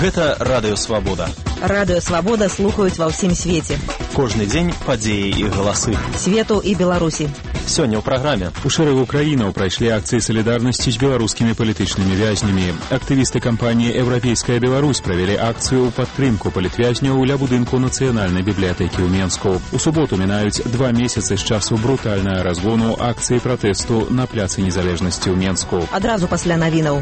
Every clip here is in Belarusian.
Гэта радыёвабода. Радыёвабода слухаюць ва ўсім свеце. Кожны дзень падзеі і галасы свету і Беларусі. Сёння ў праграме. У шэрагу краінаў прайшлі акцыі салідарнасці з беларускімі палітычнымі вязнямі. Актывісты кампаніі «Еўрапейская Беларусь» правялі акцыю ў падтрымку палітвязняў ля будынку Нацыянальнай бібліятэкі ў Менску. У суботу мінаюць 2 месяцы з часу брутальнага разгону акцыі пратэсту на пляцы Незалежнасці ў Менску. Адразу пасля навінаў.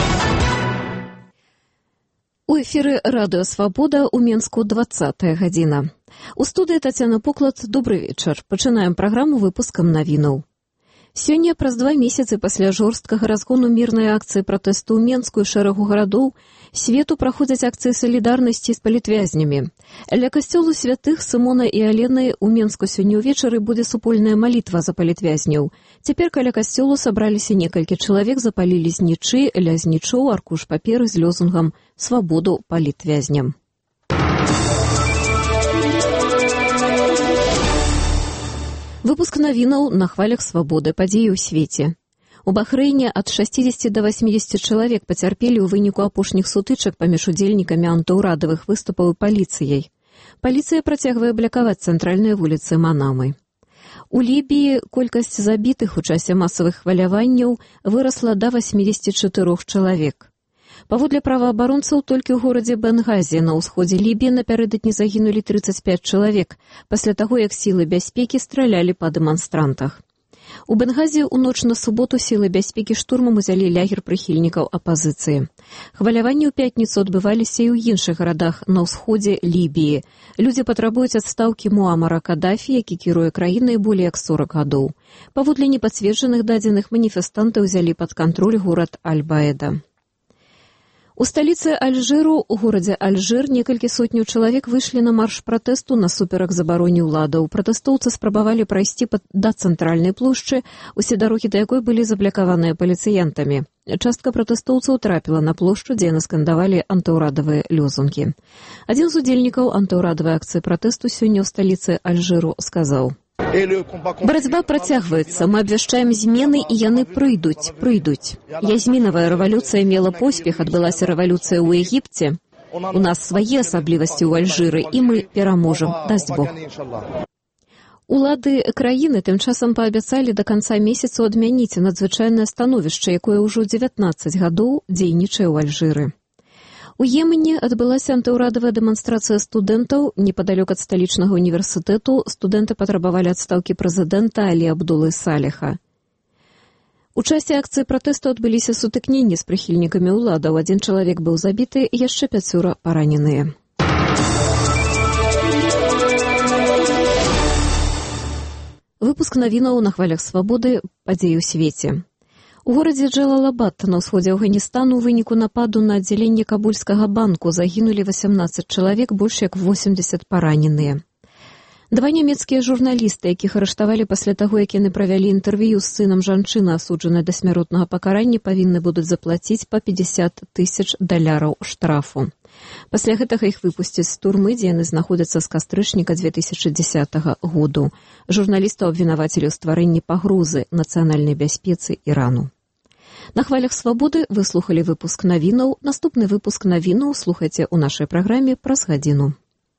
У эфіры «Радыёвабода» ў Менску 20-я гадзіна. У студыі Тацяна Поклад. Добры вечар. Пачынаем праграму выпускам навінаў. Сёння, праз 2 месяцы пасля жорсткага разгону мірнай акцыі пратэсту ў Менску і шэрагу гарадоў, свету праходзяць акцыі салідарнасці з палітвязнямі. Ля касцёлу святых Сымона і Алены ў Менску сёння ўвечары будзе супольная малітва за палітвязняў. Цяпер каля касцёлу сабраліся некалькі чалавек, запалілі знічы, ля знічоў аркуш паперы з лозунгам «Свабоду палітвязням». Выпуск навінаў на хвалях свабоды, падзеі ў свеце. У Бахрэйне ад 60 да 80 чалавек пацярпелі ў выніку апошніх сутычак паміж удзельнікамі антыўрадавых выступаў і паліцыяй. Паліцыя працягвае блакаваць цэнтральныя вуліцы Манамы. У Лібіі колькасць забітых у часе масавых хваляванняў вырасла да 84 чалавек. Паводле праваабаронцаў, толькі ў горадзе Бенгази на ўсходзе Лібіі напярэдадні загінулі 35 чалавек, пасля таго, як сілы бяспекі стралялі па дэманстрантах. У Бенгази ў ноч на суботу сілы бяспекі штурмам узялі лагер прыхільнікаў апазіцыі. Хваляванні ў пятніцу адбываліся і ў іншых гарадах на ўсходзе Лібіі. Людзі патрабуюць адстаўкі Муамара Кадафі, які кіруе краінай болей як 40 гадоў. Паводле непацверджаных дадзеных маніфестанты ўзялі пад кантроль горад Аль-Баэда. У сталіцы Альжыру, у горадзе Альжыр, некалькі сотняў чалавек выйшлі на марш пратэсту насуперак забароне ўладаў. Пратэстоўцы спрабавалі прайсці да цэнтральнай плошчы, усе дарогі да якой былі заблакаваныя паліцыянтамі. Частка пратэстоўцаў трапіла на плошчу, дзе яны скандавалі антыўрадавыя лёзунгі. Адзін з удзельнікаў антыўрадавай акцыі пратэсту сёння ў сталіцы Альжыру сказаў: «Барацьба працягваецца, мы абвяшчаем змены, і яны прыйдуць. Язмінавая рэвалюцыя мела поспех, адбылася рэвалюцыя ў Егіпце. У нас свае асаблівасці ў Альжыры, і мы пераможам, дасць Бог». Улады краіны тым часам паабяцалі да канца месяцу адмяніць надзвычайнае становішча, якое ўжо 19 гадоў дзейнічае ў Альжыры. У Йемене адбылася антыўрадавая дэманстрацыя студэнтаў. Непадалёк ад сталічнага універсітэту студэнты патрабавалі адстаўкі прэзідэнта Алі Абдулы Саліха. У часе акцыі пратэсту адбыліся сутыкненні з прыхільнікамі ўладаў. 1 чалавек быў забіты, яшчэ 5 параненыя. Выпуск навінаў на хвалях свабоды, падзеі ў свеце. У горадзе Джалалабад на ўсходзе Афганістану ў выніку нападу на аддзяленне Кабульскага банку загінулі 18 чалавек, больш як 80 параненыя. 2 нямецкія журналісты, якіх арыштавалі пасля таго, як яны правялі інтэрв'ю з сынам жанчыны, асуджанай да смяротнага пакарання, павінны будуць заплаціць па $50,000 штрафу. Пасля гэтага іх выпусцяць з турмы, дзе яны знаходзяцца з кастрычніка 2010 году. Журналістаў абвінавацілі ў стварэнні пагрозы нацыянальнай бяспецы Ірану. На хвалях свабоды вы слухалі выпуск навінаў. Наступны выпуск навінаў слухайце ў нашай праграме праз гадзіну.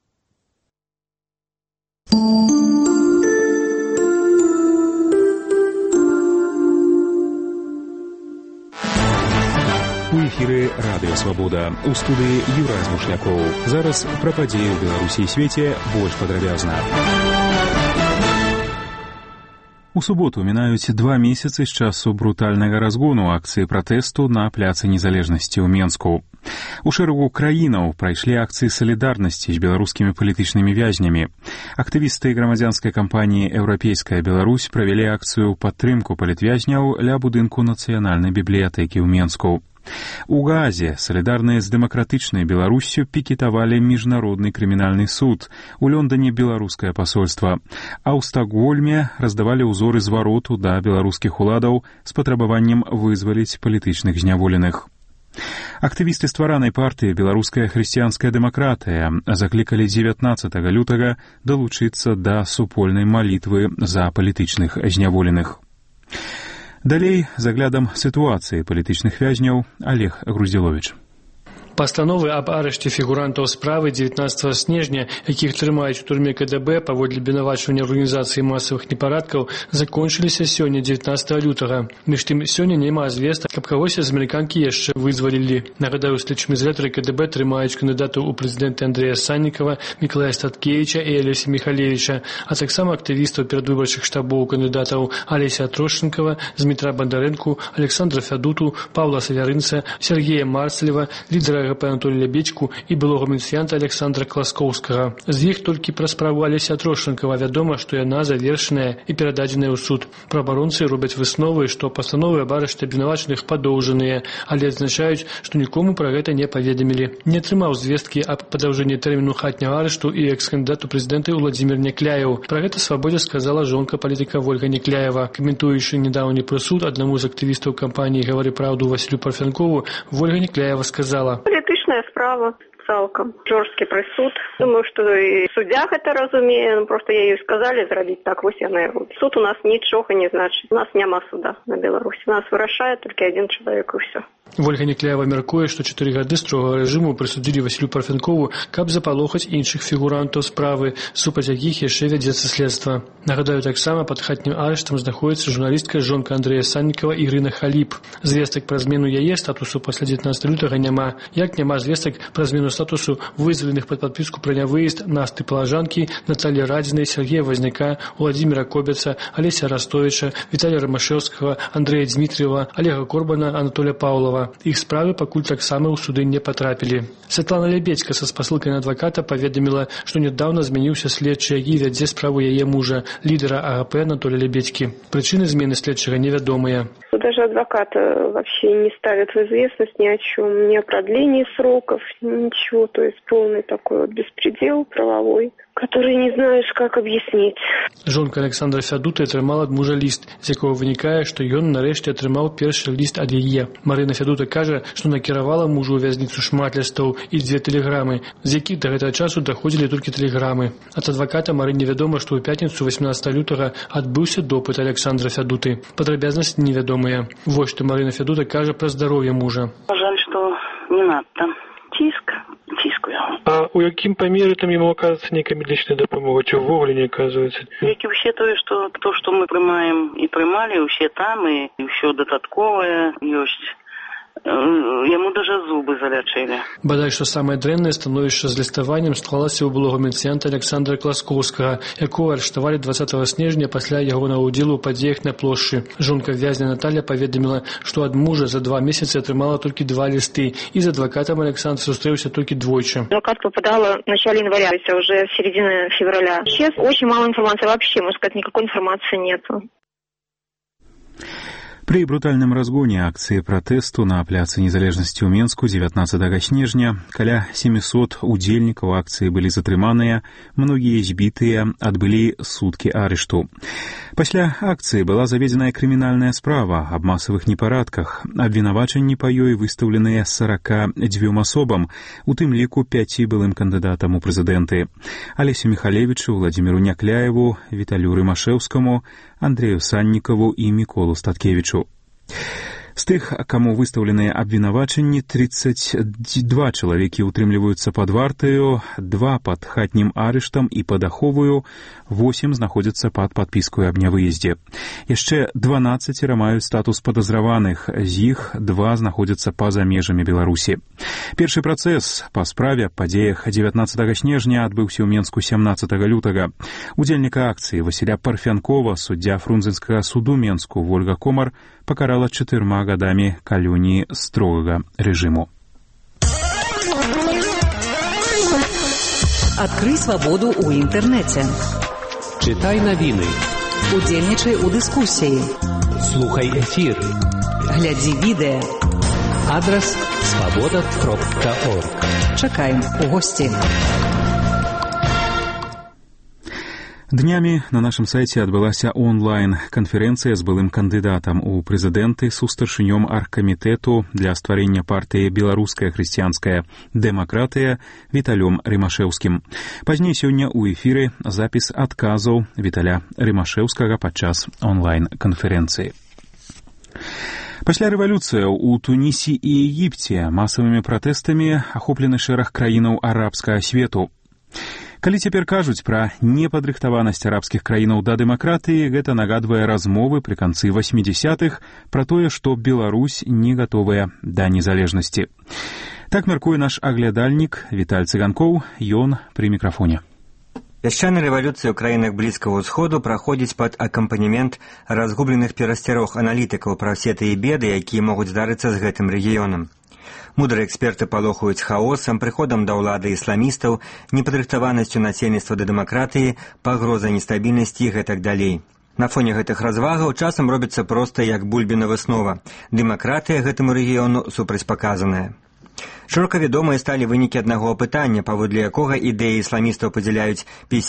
У эфіры «Радыёвабода». У студыі Юрай Змушнякоў. Зараз пра падзеі ў Беларусі і свеце больш падрабязна. У суботу мінаюць 2 месяцы з часу брутальнага разгону акцыі пратэсту на пляцы Незалежнасці ў Менску. У шэрагу краінаў прайшлі акцыі салідарнасці з беларускімі палітычнымі вязнямі. Актывісты грамадзянскай кампаніі «Еўрапейская Беларусь» правялі акцыю ў падтрымку палітвязняў ля будынку Нацыянальнай бібліятэкі ў Менску. У Гаазе салідарныя з дэмакратычнай Беларуссю пікетавалі міжнародны крымінальны суд, у Лондоне беларускае пасольства, а ў Стакгольме раздавалі ўзоры звароту да беларускіх уладаў з патрабаваннем вызваліць палітычных зняволеных. Актывісты стваранай партыі «Беларуская хрысціянская дэмакратыя» заклікалі 19 лютага далучыцца да супольнай малітвы за палітычных зняволеных. Далей з аглядам сітуацыі палітычных вязняў Олег Груздзіловіч. Пастановы аб арышце фігурантаў справы 19 снежня, якіх трымаюць у турме КДБ паводле абвінавачвання арганізацыі масавых непарадкаў, закончыліся сёння 19 лютага. Між тым, сёння няма звестак, каб кагосьці з амерыканкі яшчэ вызвалілі. Нагадаю, у следчым ізалятары КДБ трымаюць кандыдатаў у прэзідэнты Андрэя Саннікава, Мікалая Статкевіча і Алеся Міхалевіча, а таксама актывістаў перадвыбарчых штабоў кандыдатаў Алеся Трошченкова, Змітра Бандарэнку, Александра Фядуту, Паўла Савярынца, Сергея Марцелева, лідара ГП Анатолія Лебедзьку і былога міліцыянта Александра Класкоўскага. З іх толькі пра справу Алеся Трошченкова вядома, што яна завершаная і перададзеная ў суд. Праваабаронцы робяць высновы, што пастановы аб арышце абвінавачаных падоўжаныя, але адзначаюць, што нікому пра гэта не паведамілі. Не атрымаў звесткі аб падаўжэнні тэрміну хатняга арышту і экс-кандыдат у прэзідэнты Уладзімір Някляеў. Пра гэта Свабодзе сказала жонка палітыка Вольга Някляева. Каментуючы нядаўні прысуд аднаму з актывістаў кампаніі «Гавары праўду» Васілю Парфянкову, Вольга Някляева сказала: «Політычная справа. Цалкам жорсткі прысуд. Думаю, што і суддя гэта разумее, проста яе сказалі зрабіць так, вось яна і робіць. Суд у нас нічога не значыць. У нас няма суда на Беларусі. У нас вырашае толькі адзін чалавек і ўсё». Вольга Някляева мяркуе, што 4 гады строгага рэжыму прысудзілі Васілю Парфянкову, каб запалохаць іншых фігурантаў справы, супраць якіх яшчэ вядзецца следства. Нагадаю, таксама пад хатнім арыштам знаходзіцца журналістка жонка Андрэя Саннікава Ірына Халіп. Звестак пра змену яе статусу пасля 19 лютага няма. Як няма звестак пра змену статусу вызваленых пад падпіску пра нявыезд Насты Палажанкі, Наталі Радзінай, Сергея Вазняка, Уладзіміра Кобяца, Алеся Растовіча, Віталія Рамашэўскага, Андрэя Дзмітрыева, Олега Корбана, Анатоля Паўлова. Іх справы пакуль таксама ў суды не патрапілі. Святлана Лебедзька са спасылкай на адваката паведаміла, што нядаўна змяніўся следчы, які вядзе справу яе мужа, лідара АГП Анатоля Лебедзькі. Прычыны змены следчага невядомыя. Даже адвокат вообще не ставит в известность ни о чем, ни о продлении сроков, ничего. То есть полный такой вот беспредел правовой, который не знаешь, как объяснить. Жонка Александра Фядуты атрымала ад мужа ліст, з якога вынікае, што ён нарэшце атрымаў першы ліст ад яе. Марына Фядута кажа, што накіравала мужу ў вязніцу шмат лістоў і 2 тэлеграмы, з якіх да гэтага часу даходзілі толькі тэлеграмы. Ад адваката Марыне вядома, што ў пятніцу 18 лютага адбыўся допыт Александра Фядуты. Падрабязнасці невядомыя. Вось што Марына Фядута кажа пра здароўе мужа. Жаль, што не надта. Ціску яго. А у якім памеры там яму аказваецца нейкая медычная дапамога, ці ўвогуле не аказваецца? Як і ўсе тое, што мы прымаем і прымалі, усе там, і ўсё дадатковае ёсць. Яму даже зубы залячылі. Бадай, што самае дрэннае становішча з ліставаннем склалася ў былога міліцыянта Александра Класкоўскага, якога арыштавалі 20 снежня пасля ягонага ўдзелу ў падзеях на плошчы. Жонка вязня Наталья паведаміла, што ад мужа за 2 месяцы атрымала толькі 2 лісты, і з адвакатам Александр сустрэўся толькі двойчы. Адвокат попадала в начале января, уже в середине февраля. Сейчас очень мало информации вообще, можно сказать, никакой информации нету. При брутальным разгоне акции протесту на пляцы незалежнасці ў Менску 19 снежня каля 700 удзельнікаў акцыі былі затрыманыя, многія збітыя, адбылі суткі арышту. Пасля акцыі была заведзеная крымінальная справа аб масавых непарадках. Абвінавачанні па ёй выстаўленыя 42 асобам, у тым ліку 5 былым кандыдатам у прэзідэнты: Алесе Міхалевічу, Уладзіміру Някляеву, Віталію Рымашэўскаму, Андрэю Саннікаву і Міколу Статкевічу. З тых, каму выстаўленыя абвінавачанні, 32 чалавекі утрымліваюцца пад вартаю, 2 пад хатнім арыштам і пад аховаю, 8 знаходзяцца пад падпіскаю аб нявыездзе. Яшчэ 12 маюць статус падазраваных, з іх 2 знаходзяцца па-за межамі Беларусі. Першы працэс па справе аб падзеях 19 снежня адбыўся ў Менску 17 лютага. Удзельніка акцыі Васіля Парфянкова суддзя Фрунзенскага суду Менску Вольга Комар пакарала 4 гадамі калоніі строгага рэжыму. Адкрый свабоду ў інтэрнэце. Читай навіны. Удзельнічай у дыскусіі. Слухай эфір. Глядзі відэа. Адрас свабода.орг. Чакаем у госці. Днямі на нашым сайце адбылася онлайн-канферэнцыя з былым кандыдатам у прэзідэнты сустаршынём аргкамітэту для стварэння партыі «Беларуская хрысціянская дэмакратыя» Віталём Рымашэўскім. Пазней сёння ў эфіры запіс адказаў Віталя Рымашэўскага падчас онлайн-канферэнцыі. Пасля рэвалюцыяў у Тунісі і Егіпце масавымі пратэстамі ахоплены шэраг краінаў арабскага свету. Калі цяпер кажуць пра непадрыхтаванасць арабскіх краінаў да дэмакратыі, гэта нагадвае размовы пры канцы 80-х пра тое, што Беларусь не гатовая да незалежнасці. Так мяркуе наш аглядальнік Віталь Цыганкоў, ён пры мікрафоне. Пясчаная рэвалюцыя ў краінах Блізкага ўсходу праходзіць пад акампанемент разгубленых перасцярог аналітыкаў пра ўсе тыя беды, якія могуць здарыцца з гэтым рэгіёнам. Мудрыя эксперты палохаюць хаосам, прыходам да ўлады ісламістаў, непадрыхтаванасцю насельніцтва да дэмакратыі, пагрозай нестабільнасці і гэтак далей. На фоне гэтых развагаў часам робіцца проста як бульбіна выснова. Дэмакратыя гэтаму рэгіёну супрацьпаказаная. Шырока вядомыя сталі вынікі аднаго апытання, паводле якога ідэі ісламістаў падзяляюць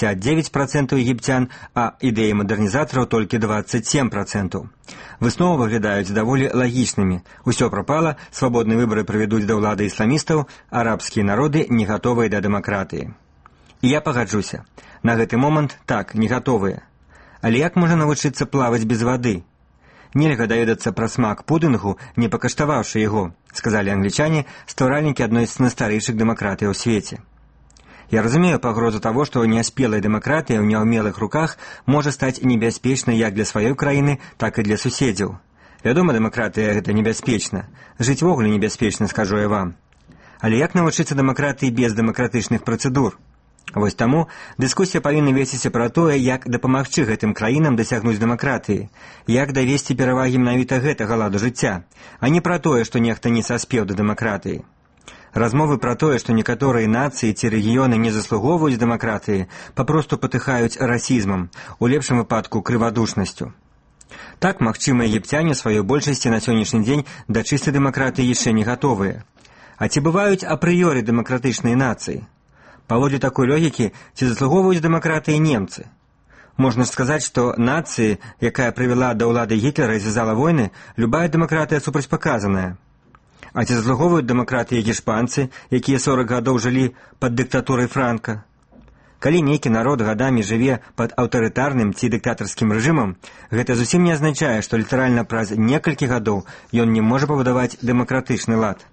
59% егіпцян, а ідэі мадэрнізатараў толькі 27%. Высновы выглядаюць даволі лагічнымі. Усё прапала, свабодныя выбары прывядуць да ўлады ісламістаў, арабскія народы не гатовыя да дэмакратыі. І я пагаджуся. На гэты момант так, не гатовыя. Але як можна навучыцца плаваць без вады? Нельга даведацца пра смак пудынгу, не пакаштаваўшы яго, сказалі англічане, стваральнікі адной з найстарэйшых дэмакратый у свеце. Я разумею пагрозу таго, што няспелая дэмакратыя ў няўмелых руках можа стаць небяспечнай як для сваёй краіны, так і для суседзяў. Вядома, дэмакратыя гэта небяспечна. Жыць вогуле небяспечна, скажу я вам. Але як навучыцца дэмакратыі без дэмакратычных працэдур? Вось таму дыскусія павінна весціся пра тое, як дапамагчы гэтым краінам дасягнуць дэмакратыі, як давесці перавагі менавіта гэтага ладу жыцця, а не пра тое, што нехта не саспеў да дэмакратыі. Размовы пра тое, што некаторыя нацыі ці рэгіёны не заслугоўваюць дэмакратыі, папросту патыхаюць расізмам, у лепшым выпадку крывадушнасцю. Так, магчыма, егіпцяне сваёй большасці на сённяшні дзень да чыстай дэмакратыі яшчэ не гатовыя. А ці бываюць апрыёры дэмакратычныя нацыі? Паводле такой логікі, ці заслугоўваюць дэмакратыі немцы? Можна сказаць, што нацыі, якая прывяла да ўлады Гітлера і звязала войны, любая дэмакратыя супрацьпаказаная. А ці заслугоўваюць дэмакратыі гішпанцы, якія 40 гадоў жылі пад дыктатурай Франка? Калі нейкі народ гадамі жыве пад аўтарытарным ці дыктатарскім рэжымам, гэта зусім не азначае, што літаральна праз некалькі гадоў ён не можа пабудаваць дэмакратычны лад.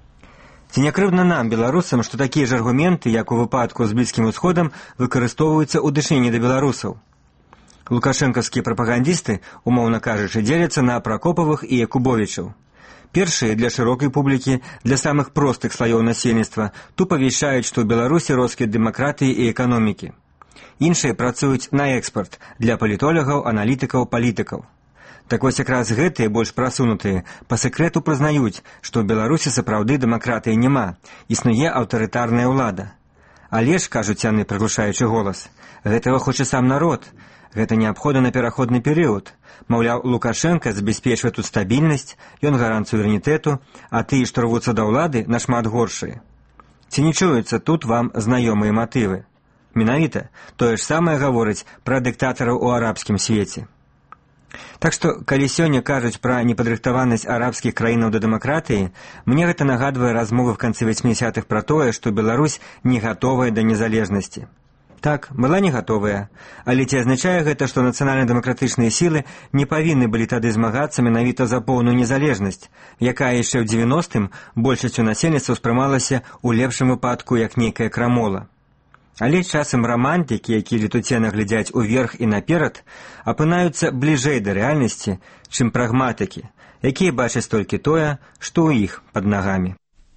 Ці не крыўдна нам, беларусам, што такія ж аргументы, як у выпадку з Блізкім Усходам, выкарыстоўваюцца ў дачыненні да беларусаў? Лукашэнкаўскія прапагандісты, умоўна кажучы, дзеляцца на Пракопавых і Якубовічаў. Першыя для шырокай публікі, для самых простых слаёў насельніцтва, тупа вяшчаюць, што ў Беларусі росквіт дэмакратыі і эканомікі. Іншыя працуюць на экспарт для палітолагаў, аналітыкаў, палітыкаў. Так вось якраз гэтыя больш прасунутыя па сакрэту прызнаюць, што ў Беларусі сапраўды дэмакратыі няма, існуе аўтарытарная ўлада. Але ж, кажуць яны, прыглушаючы голас, гэтага хоча сам народ, гэта неабходна на пераходны перыяд. Маўляў, Лукашенка забяспечвае тут стабільнасць, ён гарант суверэнітэту, а тыя, што рвуцца да ўлады, нашмат горшыя. Ці не чуюцца тут вам знаёмыя матывы? Менавіта, тое ж самае гаворыць пра дыктатараў у арабскім свеце. Так што, калі сёння кажуць пра непадрыхтаванасць арабскіх краінаў да дэмакратыі, мне гэта нагадвае размовы в канцы 80-х пра тое, што Беларусь не гатовая да незалежнасці. Так, была не гатовая, але ці азначае гэта, што нацыянальна-дэмакратычныя сілы не павінны былі тады змагацца менавіта за поўную незалежнасць, якая яшчэ ў 90-м большасцю насельніцтва ўспрымалася ў лепшым выпадку як нейкая крамола. Але часам рамантыкі, якія летуценна глядзяць уверх і наперад, апынаюцца бліжэй да рэальнасці, чым прагматыкі, якія бачаць толькі тое, што ў іх пад нагамі.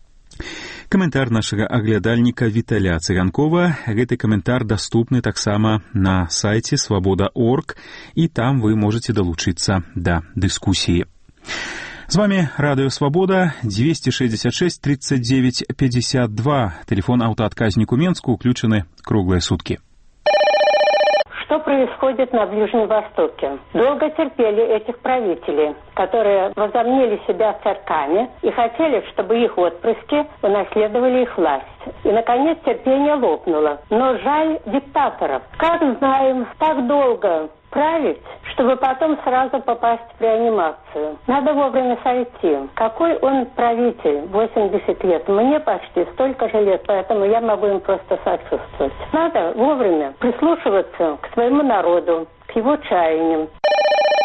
Каментар нашага аглядальніка Віталя Цыганкова. Гэты каментар даступны таксама на сайце свабода.орг, і там вы можаце далучыцца да дыскусіі. З вами Радио Свобода, 266 39 52. Телефон автоотказнику Менску включены круглые сутки. Что происходит на Ближнем Востоке? Долго терпели этих правителей, которые возомнили себя царьками и хотели, чтобы их отпрыски унаследовали их власть. И, наконец, терпение лопнуло. Но жаль диктаторов. Как знаем, так долго править, чтобы потом сразу попасть в реанимацию. Надо вовремя сойти. Какой он правитель? 80 лет. Мне почти столько же лет, поэтому я могу им просто сочувствовать. Надо вовремя прислушиваться к своему народу, к его чаяниям.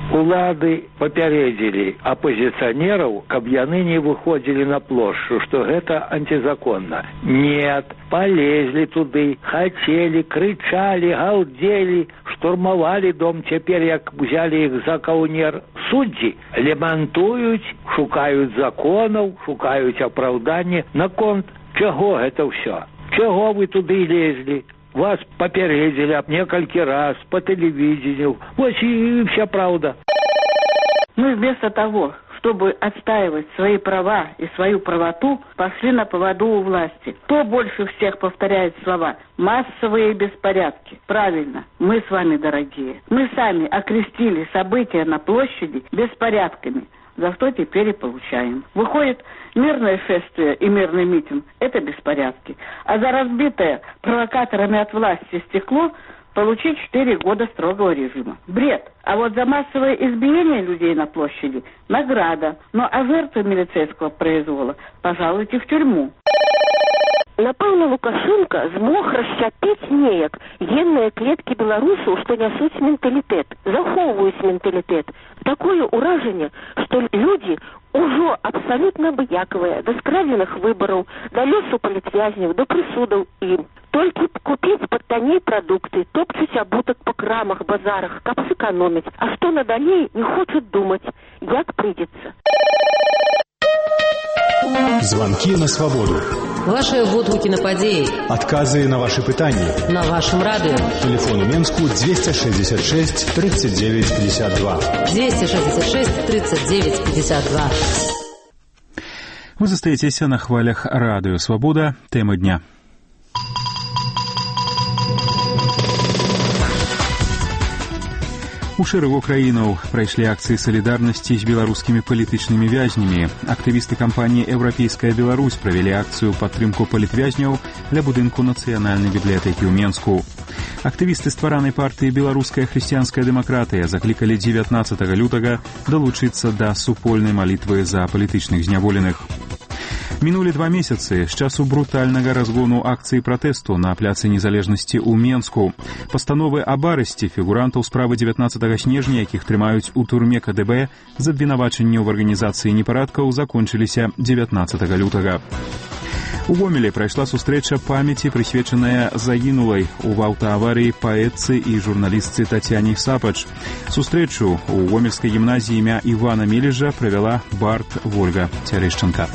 Улады папярэдзілі апозіцыянераў, каб яны не выходзілі на плошчу, што гэта антизаконна. Нет, полезли туды, хацелі, крычалі, галдзелі, штурмавалі дом. Цяпер, як взялі іх за каўнер суддзі, лемантуюць, шукаюць законаў, шукаюць апраўданне. Наконт чаго гэта ўсё? Чаго вы туды лезлі? Вас попередили несколько раз по телевидению. Вот и вся правда. Мы вместо того, чтобы отстаивать свои права и свою правоту, пошли на поводу у власти. Кто больше всех повторяет слова «массовые беспорядки»? Правильно, мы с вами, дорогие. Мы сами окрестили события на площади беспорядками. За что теперь и получаем. Выходит, мирное шествие и мирный митинг – это беспорядки. А за разбитое провокаторами от власти стекло получить 4 года строгого режима. Бред. А вот за массовое избиение людей на площади – награда. Ну а жертвы милицейского произвола пожалуйте в тюрьму. Напэўна, Лукашенко змог расчапіць неяк генныя клеткі беларусаў, што нясуць менталітэт, захоўваюць менталітэт. Такое ўражанне, што людзі ўжо абсалютна абыякавыя да скрадзеных выбараў, да лёсу палітвязняў, да прысудаў ім. Толькі купіць падтанней прадукты, топчуць абутак па крамах, базарах, каб сэканоміць. А што надалей, не хочуць думаць, як прыйдзецца. Звонки на свободу. Ваши водгуки на подеи. Отказы на ваши пытания. На вашем радио. Телефон у Менску 266 39 52. 266 39 52. Вы застаетесь на хвалях Радио Свобода. Тема дня. У шэрагу краінаў прайшлі акцыі салідарнасці з беларускімі палітычнымі вязнямі. Актывісты кампаніі «Еўрапейская Беларусь» правялі акцыю падтрымку палітвязняў ля будынку нацыянальнай бібліятэкі ў Менску. Актывісты стваранай партыі «Беларуская хрысціянская дэмакратыя» заклікалі 19 лютага далучыцца да супольнай малітвы за палітычных зняволеных. Мінулі 2 месяцы з часу брутальнага разгону акцыі пратэсту на пляцы незалежнасці ў Менску. Пастановы аб арышце фігурантаў справы 19 снежня, якіх трымаюць у турме КДБ з абвінавачанняў в арганізацыі непарадкаў, закончыліся 19 лютага. У Гомелі прайшла сустрэча памяці, прысвечаная загінулай у аўтааварыі паэтцы і журналістцы Тацяне Сапач. Сустрэчу у гомельскай гімназіі імя Івана Мележа правяла бард Вольга Цярэшчанка.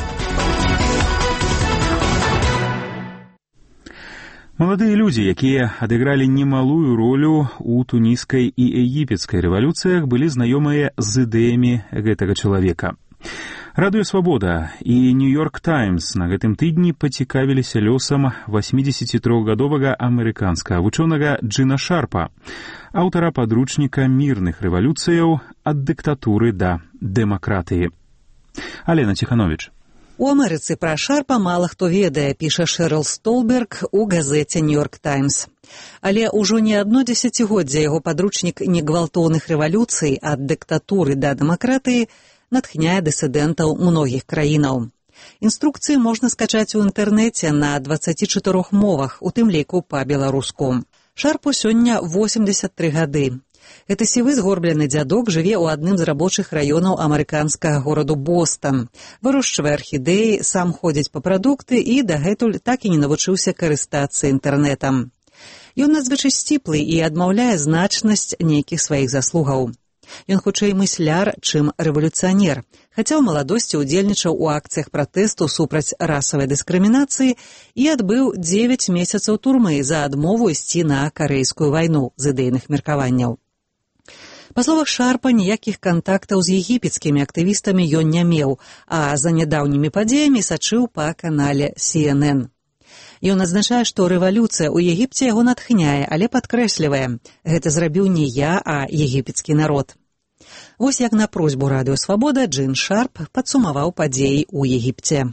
Маладыя людзі, якія адыгралі немалую ролю у туніскай і егіпецкай рэвалюцыях, былі знаёмыя з ідэямі гэтага чалавека. Радыё Свабода і Нью-Йорк Таймс на гэтым тыдні пацікавіліся лёсам 83-гадовага амерыканскага вучонага Джина Шарпа, аўтара падручніка мірных рэвалюцыяў ад дыктатуры да дэмакратыі. Алена Ціхановіч. У Амерыцы пра Шарпа мала хто ведае, піша Шэрыл Столберг у газеце «Нью-Йорк Таймс». Але ўжо не адно дзесяцігоддзе яго падручнік негвалтоўных рэвалюцый ад дыктатуры да дэмакратыі натхняе дысідэнтаў многіх краінаў. Інструкцыі можна скачаць у інтэрнэце на 24 мовах, у тым ліку па-беларуску. Шарпу сёння 83 гады. Гэты сівы згорблены дзядок жыве ў адным з рабочых раёнаў амерыканскага гораду Бостон. Вырошчвае архідэі, сам ходзіць па прадукты і дагэтуль так і не навучыўся карыстацца інтэрнэтам. Ён надзвычай сціплы і адмаўляе значнасць нейкіх сваіх заслугаў. Ён хутчэй мысляр, чым рэвалюцыянер, хаця ў маладосці ўдзельнічаў у акцыях пратэсту супраць расавай дыскрымінацыі і адбыў 9 месяцаў турмы за адмову ісці на карэйскую вайну з ідэйных меркаванняў. Па словах Шарпа, ніякіх кантактаў з егіпецкімі актывістамі ён не меў, а за нядаўнімі падзеямі сачыў па канале CNN. Ён адзначае, што рэвалюцыя ў Егіпце яго натхняе, але падкрэслівае, гэта зрабіў не я, а егіпецкі народ. Вось як на просьбу Радыё Свабода Джин Шарп падсумаваў падзеі ў Егіпце.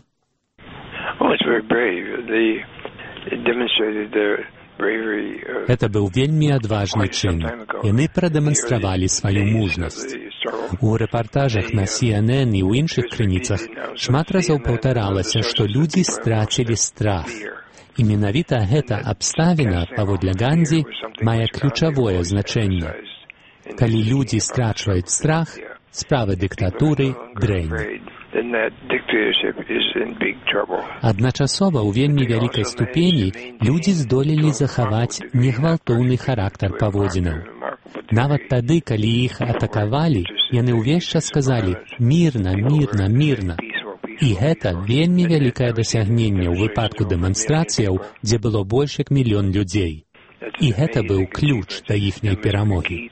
Это быў вельмі адважны чын. Яны прадэманстравалі сваю мужнасць. У рэпартажах на CNN і ў іншых крыніцах шмат разоў паўтаралася, што людзі страцілі страх. І менавіта гэта абставіна, паводле Гандзі, мае ключавое значэнне. Калі людзі страчваюць страх, справы дыктатуры дрэнь. Адначасова ў вельмі вялікай ступені людзі здолелі захаваць негвалтоўны характар паводзінаў. Нават тады, калі іх атакавалі, яны ўвесь час сказалі «мірна, мірна, мірна». І гэта вельмі вялікае дасягненне ў выпадку дэманстрацыяў, дзе было больш як 1 мільён людзей. І гэта быў ключ да іхняй перамогі.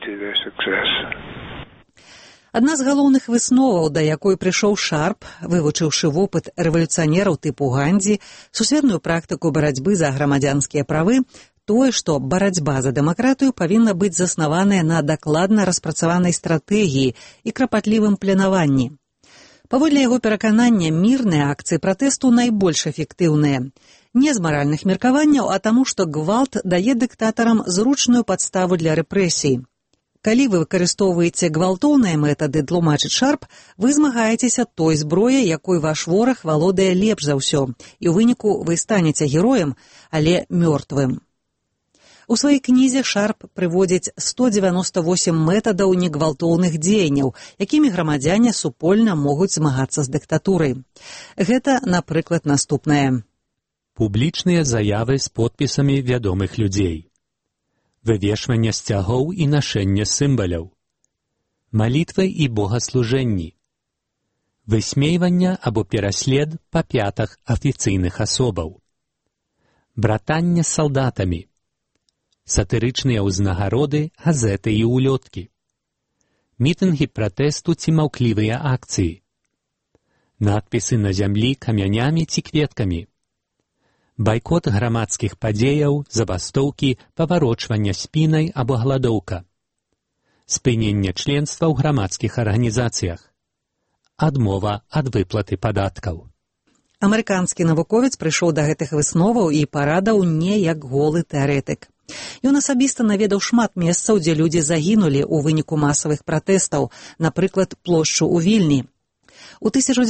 Адна з галоўных высноваў, да якой прыйшоў Шарп, вывучыўшы вопыт рэвалюцыянераў тыпу Гандзі, сусветную практыку барацьбы за грамадзянскія правы, тое, што барацьба за дэмакратыю павінна быць заснаваная на дакладна распрацаванай стратэгіі і крапатлівым планаванні. Паводле яго пераканання, мірныя акцыі пратэсту найбольш эфектыўныя. Не з маральных меркаванняў, а таму, што гвалт дае дыктатарам зручную падставу для рэпрэсій. Калі вы выкарыстоўваеце гвалтоўныя метады, тлумачыць Шарп, вы змагаецеся той зброяй, якой ваш вораг валодае лепш за ўсё, і ў выніку вы станеце героем, але мёртвым. У сваёй кнізе Шарп прыводзіць 198 метадаў негвалтоўных дзеянняў, якімі грамадзяне супольна могуць змагацца з дыктатурай. Гэта, напрыклад, наступнае. Публічныя заявы з подпісамі вядомых людзей. Вывешванне сцягоў і нашэнне сімваляў. Малітвы і богаслужэнні. Высмейванне або пераслед па пятах афіцыйных асобаў. Братанне з салдатамі. Сатырычныя ўзнагароды, газеты і ўлёткі. Мітынгі пратэсту ці маўклівыя акцыі. Надпісы на зямлі камянямі ці кветкамі. Байкот грамадскіх падзеяў, забастоўкі, паварочвання спінай або гладоўка. Спыненне членства ў грамадскіх арганізацыях. Адмова ад выплаты падаткаў. Амерыканскі навуковец прыйшоў да гэтых высноваў і парадаў не як голы тэарэтык. Ён асабіста наведаў шмат месцаў, дзе людзі загінулі ў выніку масавых пратэстаў, напрыклад, плошчу ў Вільні. У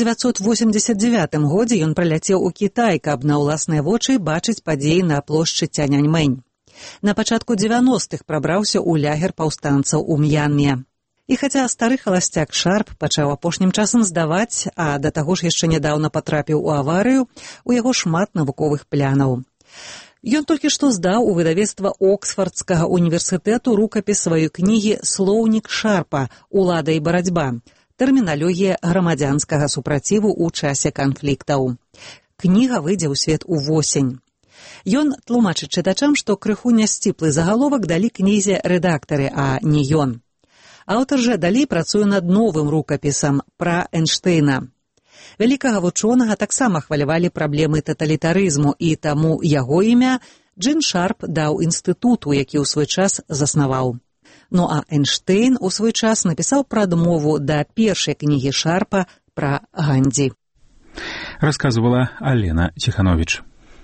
1989 годзе ён прыляцеў у Кітай, каб на ўласныя вочы бачыць падзеі на плошчы Цяньаньмэнь. На пачатку 90-х прабраўся ў лагер паўстанцаў у М'янме. І хаця стары халасцяк Шарп пачаў апошнім часам здаваць, а да таго ж яшчэ нядаўна патрапіў у аварыю, у яго шмат навуковых плянаў. Ён толькі што здаў у выдавецтва Оксфардскага універсітэту рукапіс сваёй кнігі «Слоўнік Шарпа. Улада і барацьба. Тэрміналогія грамадзянскага супраціву ў часе канфліктаў». Кніга выйдзе ў свет увосень. Ён тлумачыць чытачам, што крыху нясціплы загаловак далі кнізе рэдактары, а не ён. Аўтар жа далей працуе над новым рукапісам пра Эйнштэйна. Вялікага вучонага таксама хвалявалі праблемы таталітарызму, і таму яго імя Джин Шарп даў інстытуту, які ў свой час заснаваў. Ну а Эйнштэйн у свой час напісаў прадмову да першай кнігі Шарпа пра Гандзі. Расказвала Алена Ціхановіч.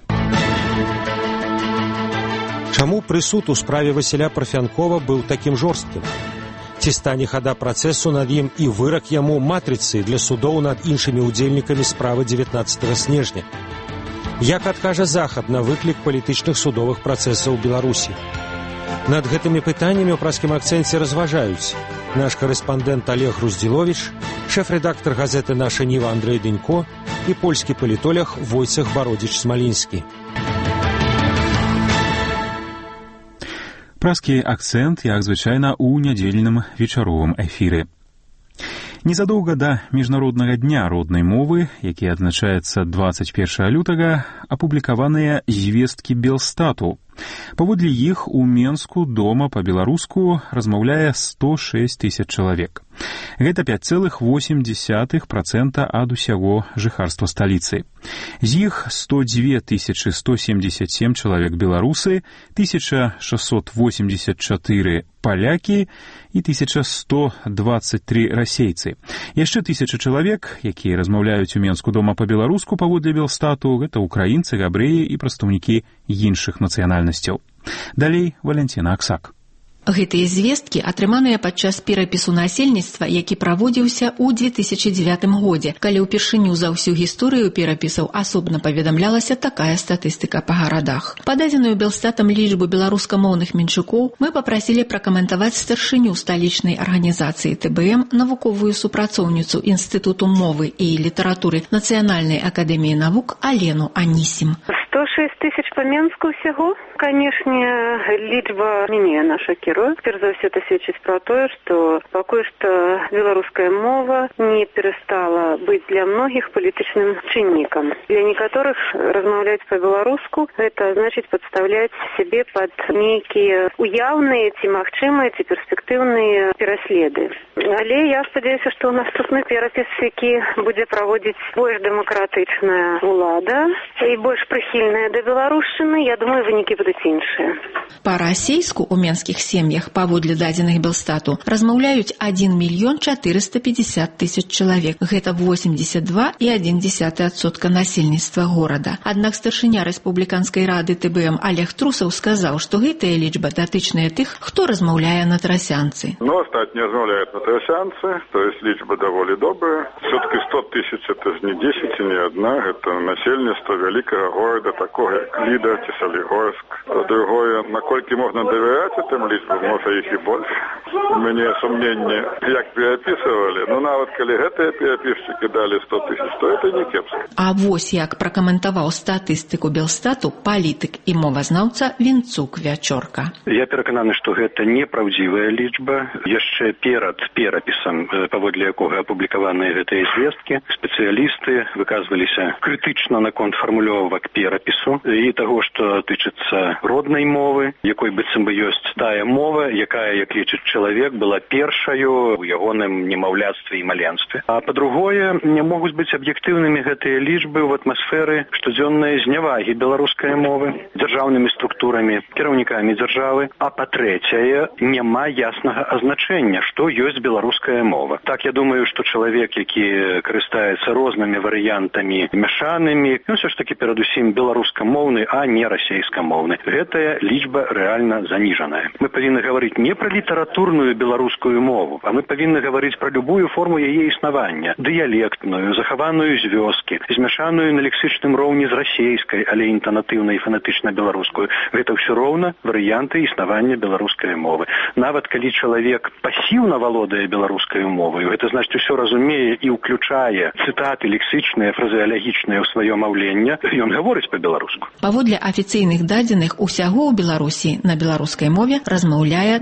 Чаму прысуд у справе Васіля Парфянкова быў такім жорсткім? Ці стане хада працэсу над ім і вырак яму матрыцы для судоў над іншымі ўдзельнікамі справы 19 снежня? Як адкажа Захад на выклік палітычных судовых працэсаў у Беларусі? Над гэтымі пытаннямі ў праскім акцэнце разважаюць наш корэспандэнт Олег Груздзіловіч, шэф-рэдактар газеты «Наша Ніва» Андрэй Дэнько і польскі палітолог Войцех Бародзіч-Смалінскі. Праскі акцэнт, як звычайна, у нядзельным вечаровым эфіры. Незадоўга да Міжнароднага дня роднай мовы, які адзначаецца 21 лютага, апублікаваныя звесткі Белстату. Паводле іх у Менску дома па-беларуску размаўляе 106 тысяч чалавек. Гэта 5,8% ад усяго жыхарства сталіцы. З іх 102 177 чалавек беларусы, 1684 палякі і 1123 расейцы. Яшчэ 1000 чалавек, якія размаўляюць у Менску дома па-беларуску паводле Белстату, гэта украінцы, габрэі і прадстаўнікі іншых нацыянальнасцяў. Далей Валентина Аксак. Гэтыя звесткі атрыманыя падчас перапісу насельніцтва, які праводзіўся ў 2009 годзе, калі ўпершыню за ўсю гісторыю перапісаў асобна паведамлялася такая статыстыка па гарадах. Пададзеную Белстатам лічбу беларускамоўных менчукоў мы папрасілі пракаментаваць старшыню сталічнай арганізацыі ТБМ, навуковую супрацоўніцу Інстытуту мовы і літаратуры Нацыянальнай акадэміі навук Алену Анісім. 106 тысяч по Менску всего. Конечно, лічба мяне на шокирует. Перш за все, это сведчыць про то, что пакуль что беларуская мова не перестала быть для многих политичным чыннікам. Для некоторых размаўляць по-беларуску это значит подставлять себе под нейкія уяўныя ці магчымыя ці перспектыўныя пераследы. Але я спадзяюся, што наступны перапіс, які будзе праводзіць больш дэмакратычная ўлада і больш прыхільная да беларушчыны, я думаю, вынікі будуць іншыя. Па-расейску ў менскіх сем'ях, паводле дадзеных Белстату, размаўляюць 1 мільён 450 тысяч чалавек. Гэта 82,1% насельніцтва горада. Аднак старшыня рэспубліканскай рады ТБМ Олег Трусаў сказаў, што гэтая лічба датычная тых, хто размаўляе на трасянцы. Но остатние размаўляют на трасянцы, то есть лічба даволі добрая. Все-таки 100 тысяч это ж не 10 и не одна, это насельніцтва вялікага города, такого як Ліда ці Солігорск. Другое, наколькі можна давяраць этим лічбам, можа іх і больш. У мяне сумненне, як перапісывалі, но нават калі гэтыя перапісчыкі далі 100 тысяч, то это не кепска. А вось як пракаментаваў статыстыку Белстату палітык і мовазнаўца Вінцук Вячорка. Я перакананы, што гэта непраўдзівая лічба. Яшчэ перад перапісам, паводле якога апублікаваныя гэтыя звесткі, спецыялісты выказваліся крытычна наконт фармулёвак перапісу і таго, што тычыцца роднай мовы, якой быццам бы ёсць тая мова, якая, як лічыць чалавек, была першаю ў ягоным немаўляцтве і маленстве. А па-другое, не могуць быць аб'ектыўнымі гэтыя лічбы ў атмасферы штодзённай знявагі беларускай мовы дзяржаўнымі структурамі, кіраўнікамі дзяржавы. А па-трэцяе, няма яснага азначэння, што ёсць беларуская мова. Так, я думаю, што чалавек, які карыстаецца рознымі варыянтамі мяшанымі, ён ўсё ж такі перадусім беларускамоўны, а не расейскамоўны. Гэтая лічба рэальна заніжаная. Мы павінны гаварыць не пра літаратурную беларускую мову, а мы павінны гаварыць пра любую форму яе існавання, дыялектную, захаваную з вёскі, змяшаную на лексычным роўні з расейскай, але інтанатыўна і фанетычна беларускую. Гэта ўсё роўна варыянты існавання беларускай мовы. Нават калі чалавек пасіўна валодае беларускай мовай, гэта значыць усё разумее і ўключае цытаты лексычныя, фразеалагічныя ў сваё маўленне, ён гаворыць па-беларуску. Паводле афіцыйных дадзеных, усяго ў Беларусі на беларускай мове размаўляе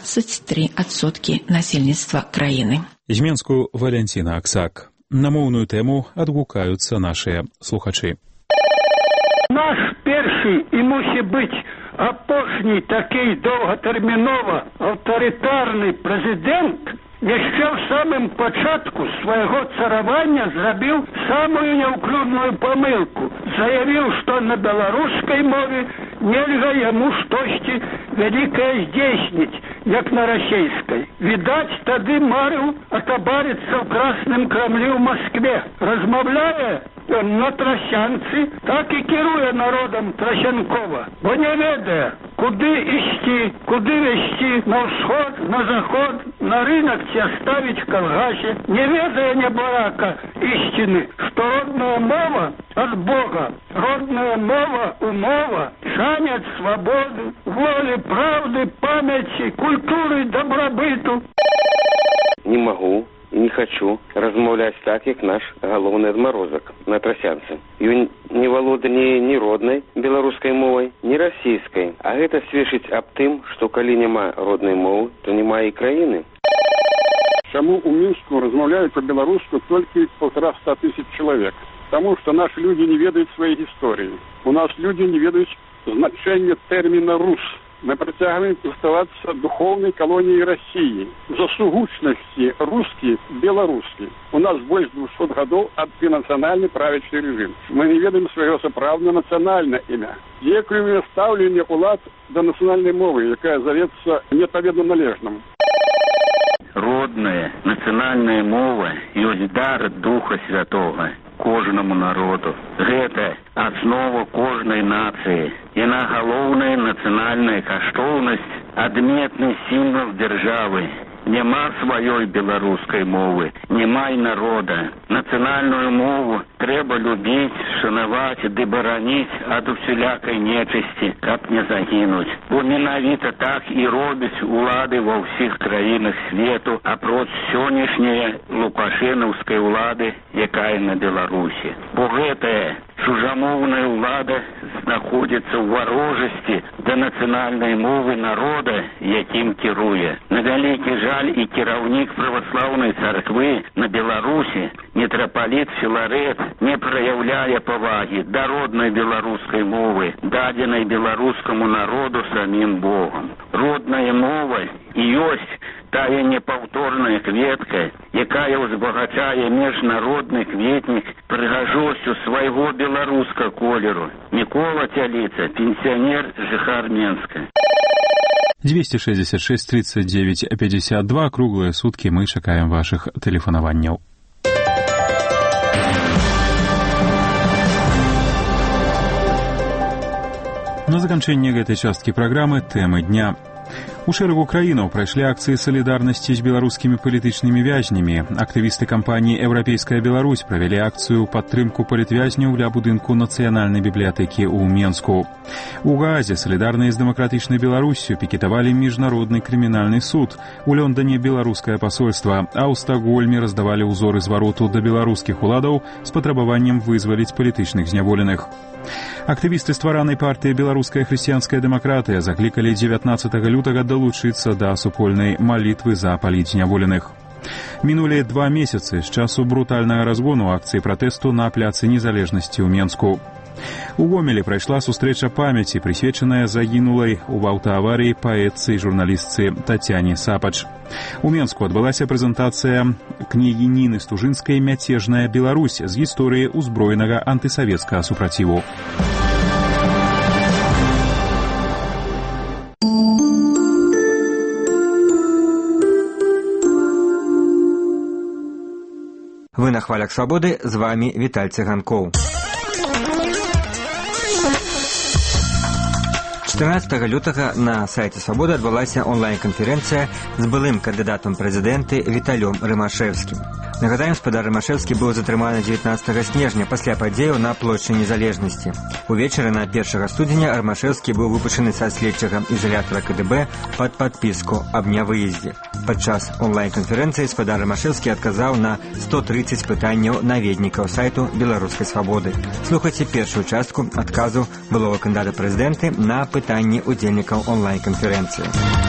23% насельніцтва краіны. З Менску Валянціна Аксак. На моўную тэму адгукаюцца нашыя слухачы. Наш першы і мусіць быць апошні такі доўгатэрмінова аўтарытарны прэзідэнт яшчэ ў самым пачатку свайго царавання зрабіў самую няўклюдную памылку. Заявіў, што на беларускай мове нельга яму штосьці вялікае здзейсніць, як на расейскай. Відаць, тады марыў атабарыцца ў Красным Крамлі ў Маскве. Размаўляе ён на трасянцы, так і кіруе народам Трасянкова, бо не ведае, куды ісці, куды весці, на ўсход, на заход, на рынок ці аставіць в калгасе. Не ведае небарака ісціны, што родная мова ад Бога, родная мова, умова, шанец свабоды, волі, правды, памяці, культуры, добрабыту. Не могу. Не хочу размаўляць так, як наш галоўны адмарозак на трасянцы. Ён не валодае ні роднай беларускай мовай, ні расійскай. А гэта сведчыць аб тым, што калі няма роднай мовы, то няма і краіны. Чаму ў Мінску размаўляюць па-беларуску толькі 150 тысяч чалавек? Таму што наши люди не ведаюць сваёй гісторыі. У нас люди не ведаюць значэння тэрміна «рус». Мы працягваем заставацца духоўнай калоніяй России. За сугучнасці рускі, беларускі. У нас больш 200 гадоў антынацыянальны правячы рэжым. Мы не ведаем свайго сапраўднага нацыянальнае імя. Дзякуем стаўленне ўлад да нацыянальнай мовы, якая завецца неадпаведна належным. Родная нацыянальная мова ёсць дар Духа Святога кожнаму народу. Гэта аснова кожнай нацыі. Яна галоўная нацыянальная каштоўнасць адметны сімвал дзяржавы. Няма сваёй беларускай мовы, няма і народа. Нацыянальную мову трэба любіць, шанаваць ды бараніць ад усялякай нечысці, каб не загінуць. Бо менавіта так і робяць улады ва ўсіх краінах свету, апроч сённяшняй лукашэнаўскай улады, якая на Беларусі. Бо гэтая чужамоўная ўлада знаходзіцца ў варожасці да нацыянальнай мовы народа, якім кіруе. На вялікі жаль і кіраўнік праваслаўнай царквы на Беларусі, мітрапаліт Філарэт, не праяўляе павагі да роднай беларускай мовы, дадзенай беларускаму народу самім Богам. Родная мова і ёсць тая непаўторная кветка, якая ўзбагачае міжнародны кветнік прыгажосцю свайго беларускага колеру. Мікола Цяліца, пенсіянер, жыхар Менска. 266 39 52, круглыя суткі, мы чакаем вашых тэлефанаванняў. На заканчэнне гэтай часткі праграмы тэмы дня. У шэрагу краінаў прайшлі акцыі салідарнасці з беларускімі палітычнымі вязнямі. Актывісты кампаніі «Еўрапейская Беларусь» правялі акцыю ў падтрымку палітвязняў ля будынку Нацыянальнай бібліятэкі ў Менску. У Гаазе салідарныя з дэмакратычнай Беларуссю пікетавалі міжнародны крымінальны суд, у Лондоне беларускае пасольства, а ў Стакгольме раздавалі ўзоры звароту да беларускіх уладаў з патрабаваннем вызваліць палітычных зняволеных. Актывісты стваранай партыі «Беларуская хрысціянская дэмакратыя» заклікалі 19 лютага далучыцца да супольнай малітвы за палітзняволеных. Мінулі 2 месяцы з часу брутальнага разгону акцыі пратэсту на пляцы Незалежнасці ў Менску. У Гомелі прайшла сустрэча памяці, прысвечаная загінулай у аўтааварыі паэтцы і журналістцы Тацяне Сапач. У Менску адбылася прэзентацыя кнігі Ніны Стужынскай «Мяцежная Беларусь» з гісторыі ўзброенага антысавецкага супраціву. Вы на хвалях свабоды, з вами Віталь Цыганкоў. 14 лютага на сайце «Свабода» адбылася онлайн-канферэнцыя з былым кандыдатам прэзідэнты Віталём Рымашэўскім. Нагадаем, спадар Рымашэўскі быў затрыманы 19 снежня пасля падзеяў на плошчы Незалежнасці. Увечары на 1 студзеня Рымашэўскі быў выпушчаны са следчага ізалятара КДБ пад падпіску аб нявыездзе. Падчас онлайн-канферэнцыі спадар Рымашэўскі адказаў на 130 пытанняў наведнікаў сайту «Беларускай свабоды». Слухайце першую частку адказу былога кандыдата прэзідэнты на пытанні удзельнікаў онлайн-канферэнцыі.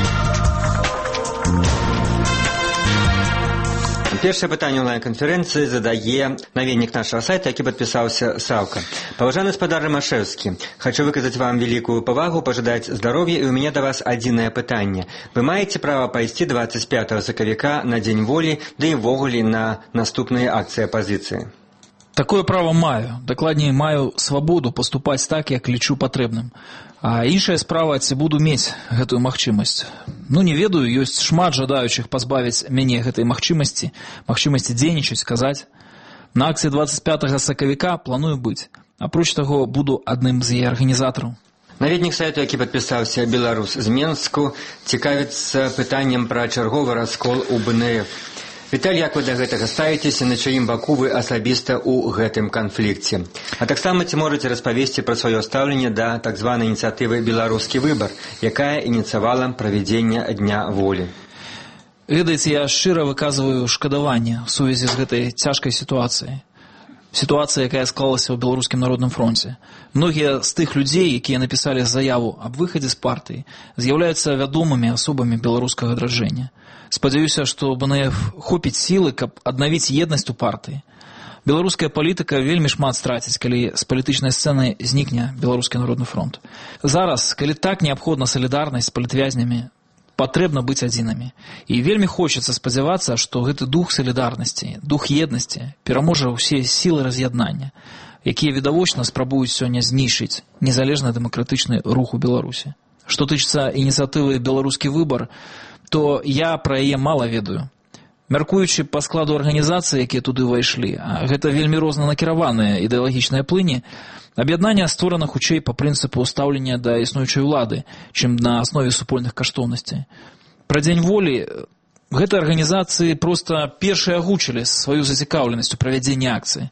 Першае пытанне онлайн-канферэнцыі задае наведнік нашага сайта, які падпісаўся Саўка. Паважаны спадар Рымашэўскі, хочу выказаць вам великую павагу, пожадаць здароўя, і у мяне да вас адзінае пытанне. Вы маеце права пайсці 25 сакавіка на Дзень волі, да і ўвогуле на наступныя акцыі апазіцыі? Такое право маю. Дакладней, маю свабоду паступаць так, як лічу патрэбным. А іншая справа, ці буду мець гэтую магчымасць. Не ведаю, ёсць шмат жадаючых пазбавіць мяне гэтай магчымасці дзейнічаць, сказаць. На акцыі 25 сакавіка планую быць. Апроч таго, буду адным з яе арганізатараў. Наведнік сайту, які падпісаўся «Беларус з Менску», цікавіцца пытаннем пра чарговы раскол у БНФ. Віталь, як вы да гэтага ставіцеся, на чыім баку вы асабіста ў гэтым канфлікце? А таксама ці можаце распавесці пра сваё стаўленне да так званай ініцыятывы «Беларускі выбар», якая ініцыявала правядзенне Дня волі? Ведаеце, я шчыра выказваю шкадаванне ў сувязі з гэтай цяжкай сітуацыяй. Сітуацыя, якая склалася ў Беларускім народным фронце. Многія з тых людзей, якія напісалі заяву аб выхадзе з партыі, з'яўляюцца вядомымі асобамі беларускага адраджэння. Спадзяюся, што БНФ хопіць сілы, каб аднавіць еднасць у партыі. Беларуская палітыка вельмі шмат страціць, калі з палітычнай сцэны знікне Беларускі народны фронт. Зараз, калі так неабходна салідарнасць з палітвязнямі, патрэбна быць адзінымі. І вельмі хочацца спадзявацца, што гэты дух салідарнасці, дух еднасці пераможа ўсе сілы раз'яднання, якія відавочна спрабуюць сёння знішчыць незалежны дэмакратычны рух у Беларусі. Што тычыцца ініцыятывы «Беларускі выбар», то я пра яе мала ведаю. Мяркуючы па складу арганізацыі, якія туды ўвайшлі, а гэта вельмі рознанакіраваныя ідэалагічныя плыні, аб'яднанне створана хутчэй па прынцыпу стаўлення да існуючай улады, чым на аснове супольных каштоўнасцей. Пра дзень волі гэтыя арганізацыі проста першыя агучылі сваю зацікаўленасць у правядзенні акцыі.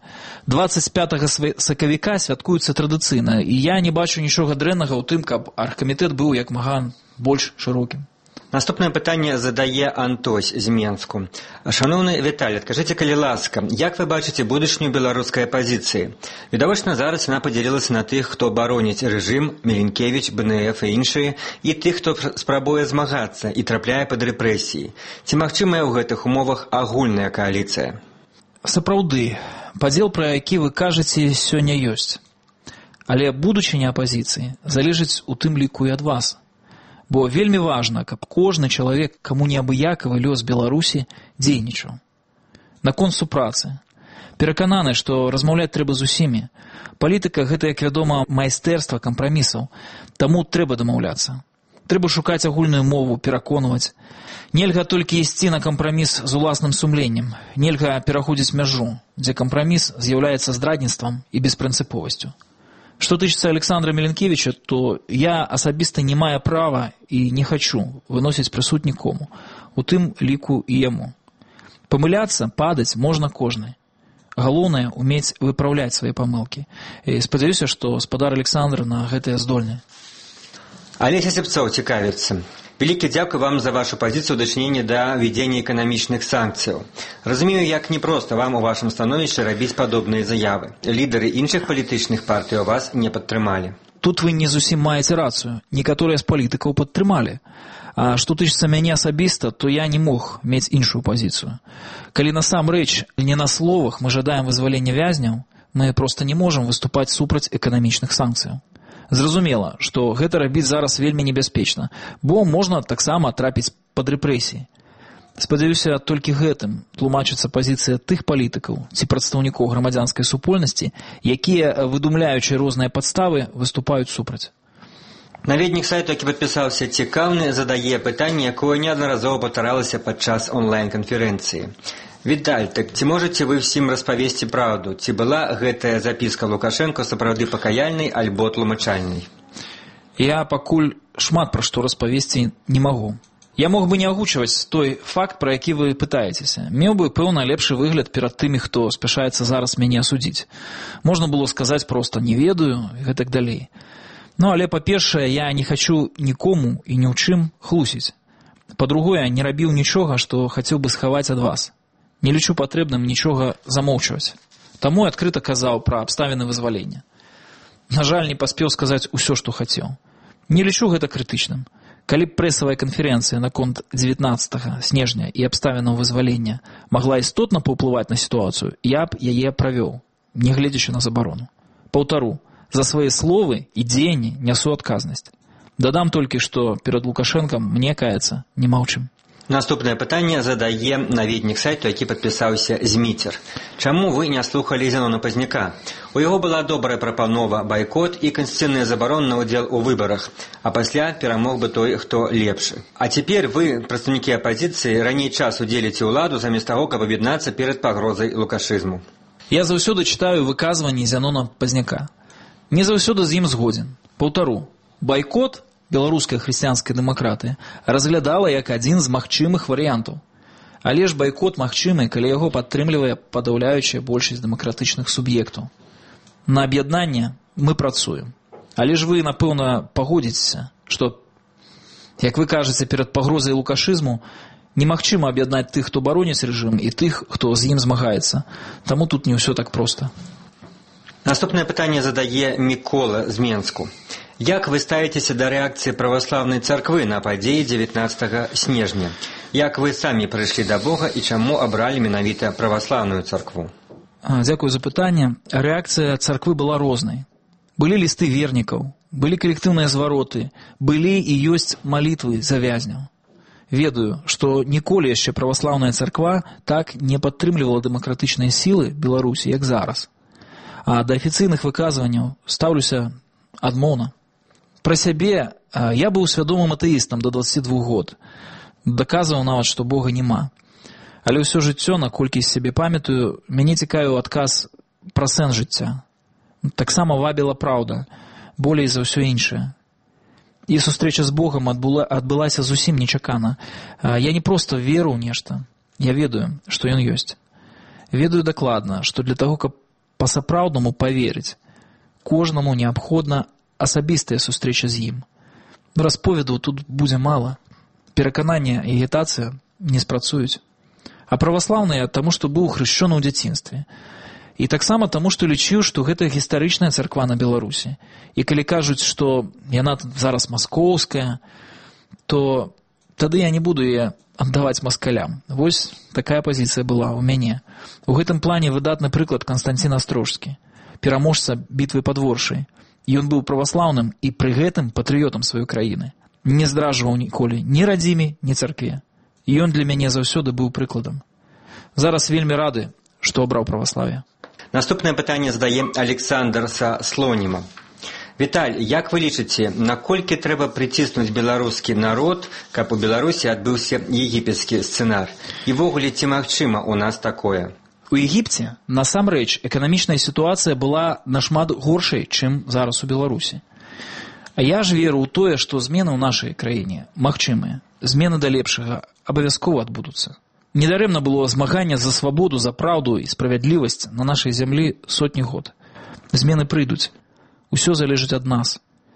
25 сакавіка святкуецца традыцыйна, і я не бачу нічога дрэннага ў тым, каб аргкамітэт быў як мага больш шырокім. Наступнае пытанне задае Антось з Менску. Шановны Віталій, адкажыце, калі ласка, як вы бачыце будучыню беларускай апазіцыі? Відавочна, зараз яна падзялілася на тых, хто бароніць рэжым, Міленкевіч, БНФ і іншыя, і тых, хто спрабуе змагацца і трапляе пад рэпрэсіі. Ці магчымая ў гэтых умовах агульная кааліцыя? Сапраўды, падзел, пра які вы кажаце, сёння ёсць. Але будучыня апазіцыі залежыць у тым ліку і ад вас. Бо вельмі важна, каб кожны чалавек, каму неабыякавы лёс Беларусі, дзейнічаў. Наконт супрацы. Перакананы, што размаўляць трэба з усімі. Палітыка – гэта, як вядома, майстэрства кампрамісаў, таму трэба дамаўляцца. Трэба шукаць агульную мову, пераконваць. Нельга толькі ісці на кампраміс з уласным сумленнем. Нельга пераходзіць мяжу, дзе кампраміс з'яўляецца здрадніцтвам і беспрынцыповасцю. Што тычыцца Александра Міленкевіча, то я асабіста не маю права і не хачу выносіць прысуд нікому, у тым ліку і яму. Памыляцца, падаць можна кожны. Галоўнае – умець выпраўляць свае памылкі. І спадзяюся, што спадар Александр на гэтае здольны. Алеся Сепцоў цікавіцца. Вялікі дзякуй вам за вашу пазіцыю ў дачыненні да ввядзення эканамічных санкцыяў. Разумею, як непроста вам у вашым становішчы рабіць падобныя заявы. Лідары іншых палітычных партый у вас не падтрымалі. Тут вы не зусім маеце рацыю. Некаторыя з палітыкаў падтрымалі. А што тычыцца мяне асабіста, то я не мог мець іншую пазіцыю. Калі насамрэч не на словах мы жадаем вызвалення вязняў, мы проста не можам выступаць супраць эканамічных санкцыяў. Зразумела, што гэта рабіць зараз вельмі небяспечна, бо можна таксама трапіць пад рэпрэсіі. Спадзяюся, толькі гэтым тлумачыцца пазіцыя тых палітыкаў ці прадстаўнікоў грамадзянскай супольнасці, якія, выдумляючы розныя падставы, выступаюць супраць. Наведнік сайту, які падпісаўся «Цікаўны», задае пытанне, якое неаднаразова паўтаралася падчас онлайн-канферэнцыі. Віталь, так ці можаце вы всім распавесці праўду? Ці была гэтая запіска Лукашенко сапраўды пакаяльнай альбо тлумачальнай? Я пакуль шмат пра што распавесці не магу. Я мог бы не агучваць той факт, пра які вы пытаецеся. Меў бы, пэўна, лепшы выгляд перад тымі, хто спяшаецца зараз мяне асудзіць. Можна было сказаць проста «не ведаю» і гэтак далей. Ну, але, па-першае, я не хачу нікому і ні ў чым хлусіць. Па-другое, не рабіў нічога, што хацеў бы схаваць ад вас. Не лічу патрэбным нічога замоўчваць. Таму адкрыта казаў пра абставіны вызвалення. На жаль, не паспеў сказаць усё, што хацеў. Не лічу гэта крытычным. Калі б прэсавая канферэнцыя наконт 19 снежня і абставінаў вызвалення магла істотна паўплываць на сітуацыю, я б яе правёў, не гледзячы на забарону. Паўтару, за свае словы і дзеянні нясу адказнасць. Дадам толькі, што перад Лукашэнкам мне каяцца няма ў чым. Наступнае пытанне задае наведнік сайту, які падпісаўся «Зміцер». Чаму вы не слухалі Зянона Пазняка? У яго была добрая прапанова байкот і канстытуцыйная забарона на ўдзел у выбарах, а пасля перамог бы той, хто лепшы. А цяпер вы, прадстаўнікі апазіцыі, раней часу дзеліце ўладу замест таго, каб аб'яднацца перад пагрозай лукашызму. Я заўсёды чытаю выказванні Зянона Пазняка. Не заўсёды з ім згодзін. Паўтару, байкот беларуская хрысціянская дэмакратыя разглядала як адзін з магчымых варыянтаў. Але ж байкот магчымы, калі яго падтрымлівае падаўляючая большасць дэмакратычных суб'ектаў. На аб'яднанне мы працуем. Але ж вы, напэўна, пагодзіцеся, што, як вы кажаце, перад пагрозай лукашызму немагчыма аб'яднаць тых, хто бароніць рэжым, і тых, хто з ім змагаецца. Таму тут не ўсё так проста. Наступнае пытанне задае Мікола з Менску. Як вы ставіцеся да рэакцыі праваслаўнай царквы на падзеі 19 снежня? Як вы самі прыйшлі да Бога і чаму абралі менавіта праваслаўную царкву? Дзякую за пытанне. Рэакцыя царквы была рознай. Былі лісты вернікаў, былі калектыўныя звароты, былі і ёсць малітвы за вязняў. Ведаю, што ніколі яшчэ праваслаўная царква так не падтрымлівала дэмакратычныя сілы Беларусі, як зараз. А да афіцыйных выказванняў стаўлюся адмоўна. Пра сябе я быў свядомым атэістам да 22 год. Даказваў нават, што Бога няма. Але ўсё жыццё, наколькі сябе памятаю, мяне цікавіў адказ пра сэнс жыцця. Таксама вабіла праўда, болей за ўсё іншае. І сустрэча з Богам адбылася зусім нечакана. Я не проста веру ў нешта, я ведаю, што ён ёсць. Ведаю дакладна, што для таго, каб па-сапраўднаму паверыць, кожнаму неабходна асабістая сустрэча з ім. Расповедаў тут будзе мала. Пераканання і агітацыя не спрацуюць. А праваслаўныя таму, што быў хрышчоны ў дзяцінстве. І таксама таму, што лічыў, што гэта гістарычная царква на Беларусі. І калі кажуць, што яна зараз маскоўская, то тады я не буду яе аддаваць маскалям. Вось такая пазіцыя была ў мяне. У гэтым плане выдатны прыклад Канстанцін Астрожскі, пераможца бітвы пад Воршай. Ён быў праваслаўным і пры гэтым патрыётам сваёй краіны. Не здражваў ніколі ні радзіме, ні царкве. І ён для мяне заўсёды быў прыкладам. Зараз вельмі рады, што абраў праваславе. Наступнае пытанне задае Александр са Слоніма. Віталь, як вы лічыце, наколькі трэба прыціснуць беларускі народ, каб у Беларусі адбыўся егіпецкі сцэнар? І ввогуле, ці магчыма у нас такое? У Егіпце, насамрэч, эканамічная сітуацыя была нашмат горшай, чым зараз у Беларусі. А я ж веру ў тое, што змены ў нашай краіне магчымыя. Змены да лепшага абавязкова адбудуцца. Недарэмна было змаганне за свабоду, за праўду і справядлівасць на нашай зямлі сотні год. Змены прыйдуць. Усё залежыць ад нас.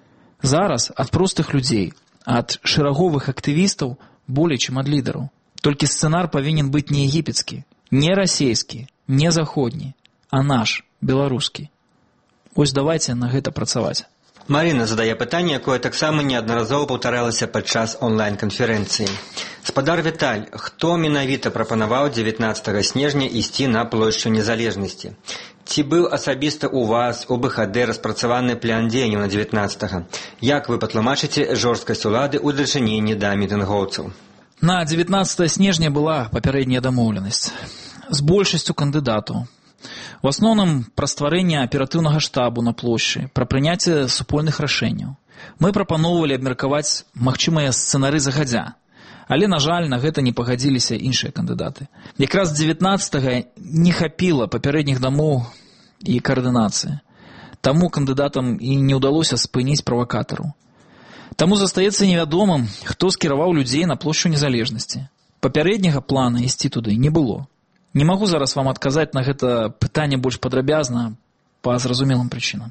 Зараз ад простых людзей, ад шэраговых актывістаў болей, чым ад лідараў. Толькі сцэнар павінен быць не егіпецкі, не расейскі, не заходні, а наш, беларускі. Ось давайце на гэта працаваць. Марина задае пытанне, якое таксама неаднаразова паўтаралася падчас онлайн-канферэнцыі. Спадар Віталь, хто менавіта прапанаваў 19 снежня ісці на плошчу Незалежнасці? Ці быў асабіста у вас, у БХД, распрацаваны план дзеянняў на 19-га? Як вы патлумачыце жорсткасць улады ў дачыненні да мітынгоўцаў? На 19 снежня была папярэдняя дамоўленасць з большасцю кандыдатаў. У асноўным пра стварэнне аператыўнага штабу на плошчы, пра прыняцце супольных рашэнняў. Мы прапаноўвалі абмеркаваць магчымыя сцэнары загадзя, але, на жаль, на гэта не пагадзіліся іншыя кандыдаты. Якраз 19-га не хапіла папярэдніх дамоў і каардынацыі. Таму кандыдатам і не ўдалося спыніць правакатараў. Таму застаецца невядомым, хто скіраваў людзей на плошчу Незалежнасці. Папярэдняга плана ісці туды не было. Не магу зараз вам адказаць на гэта пытанне больш падрабязна па зразумелым прычынам.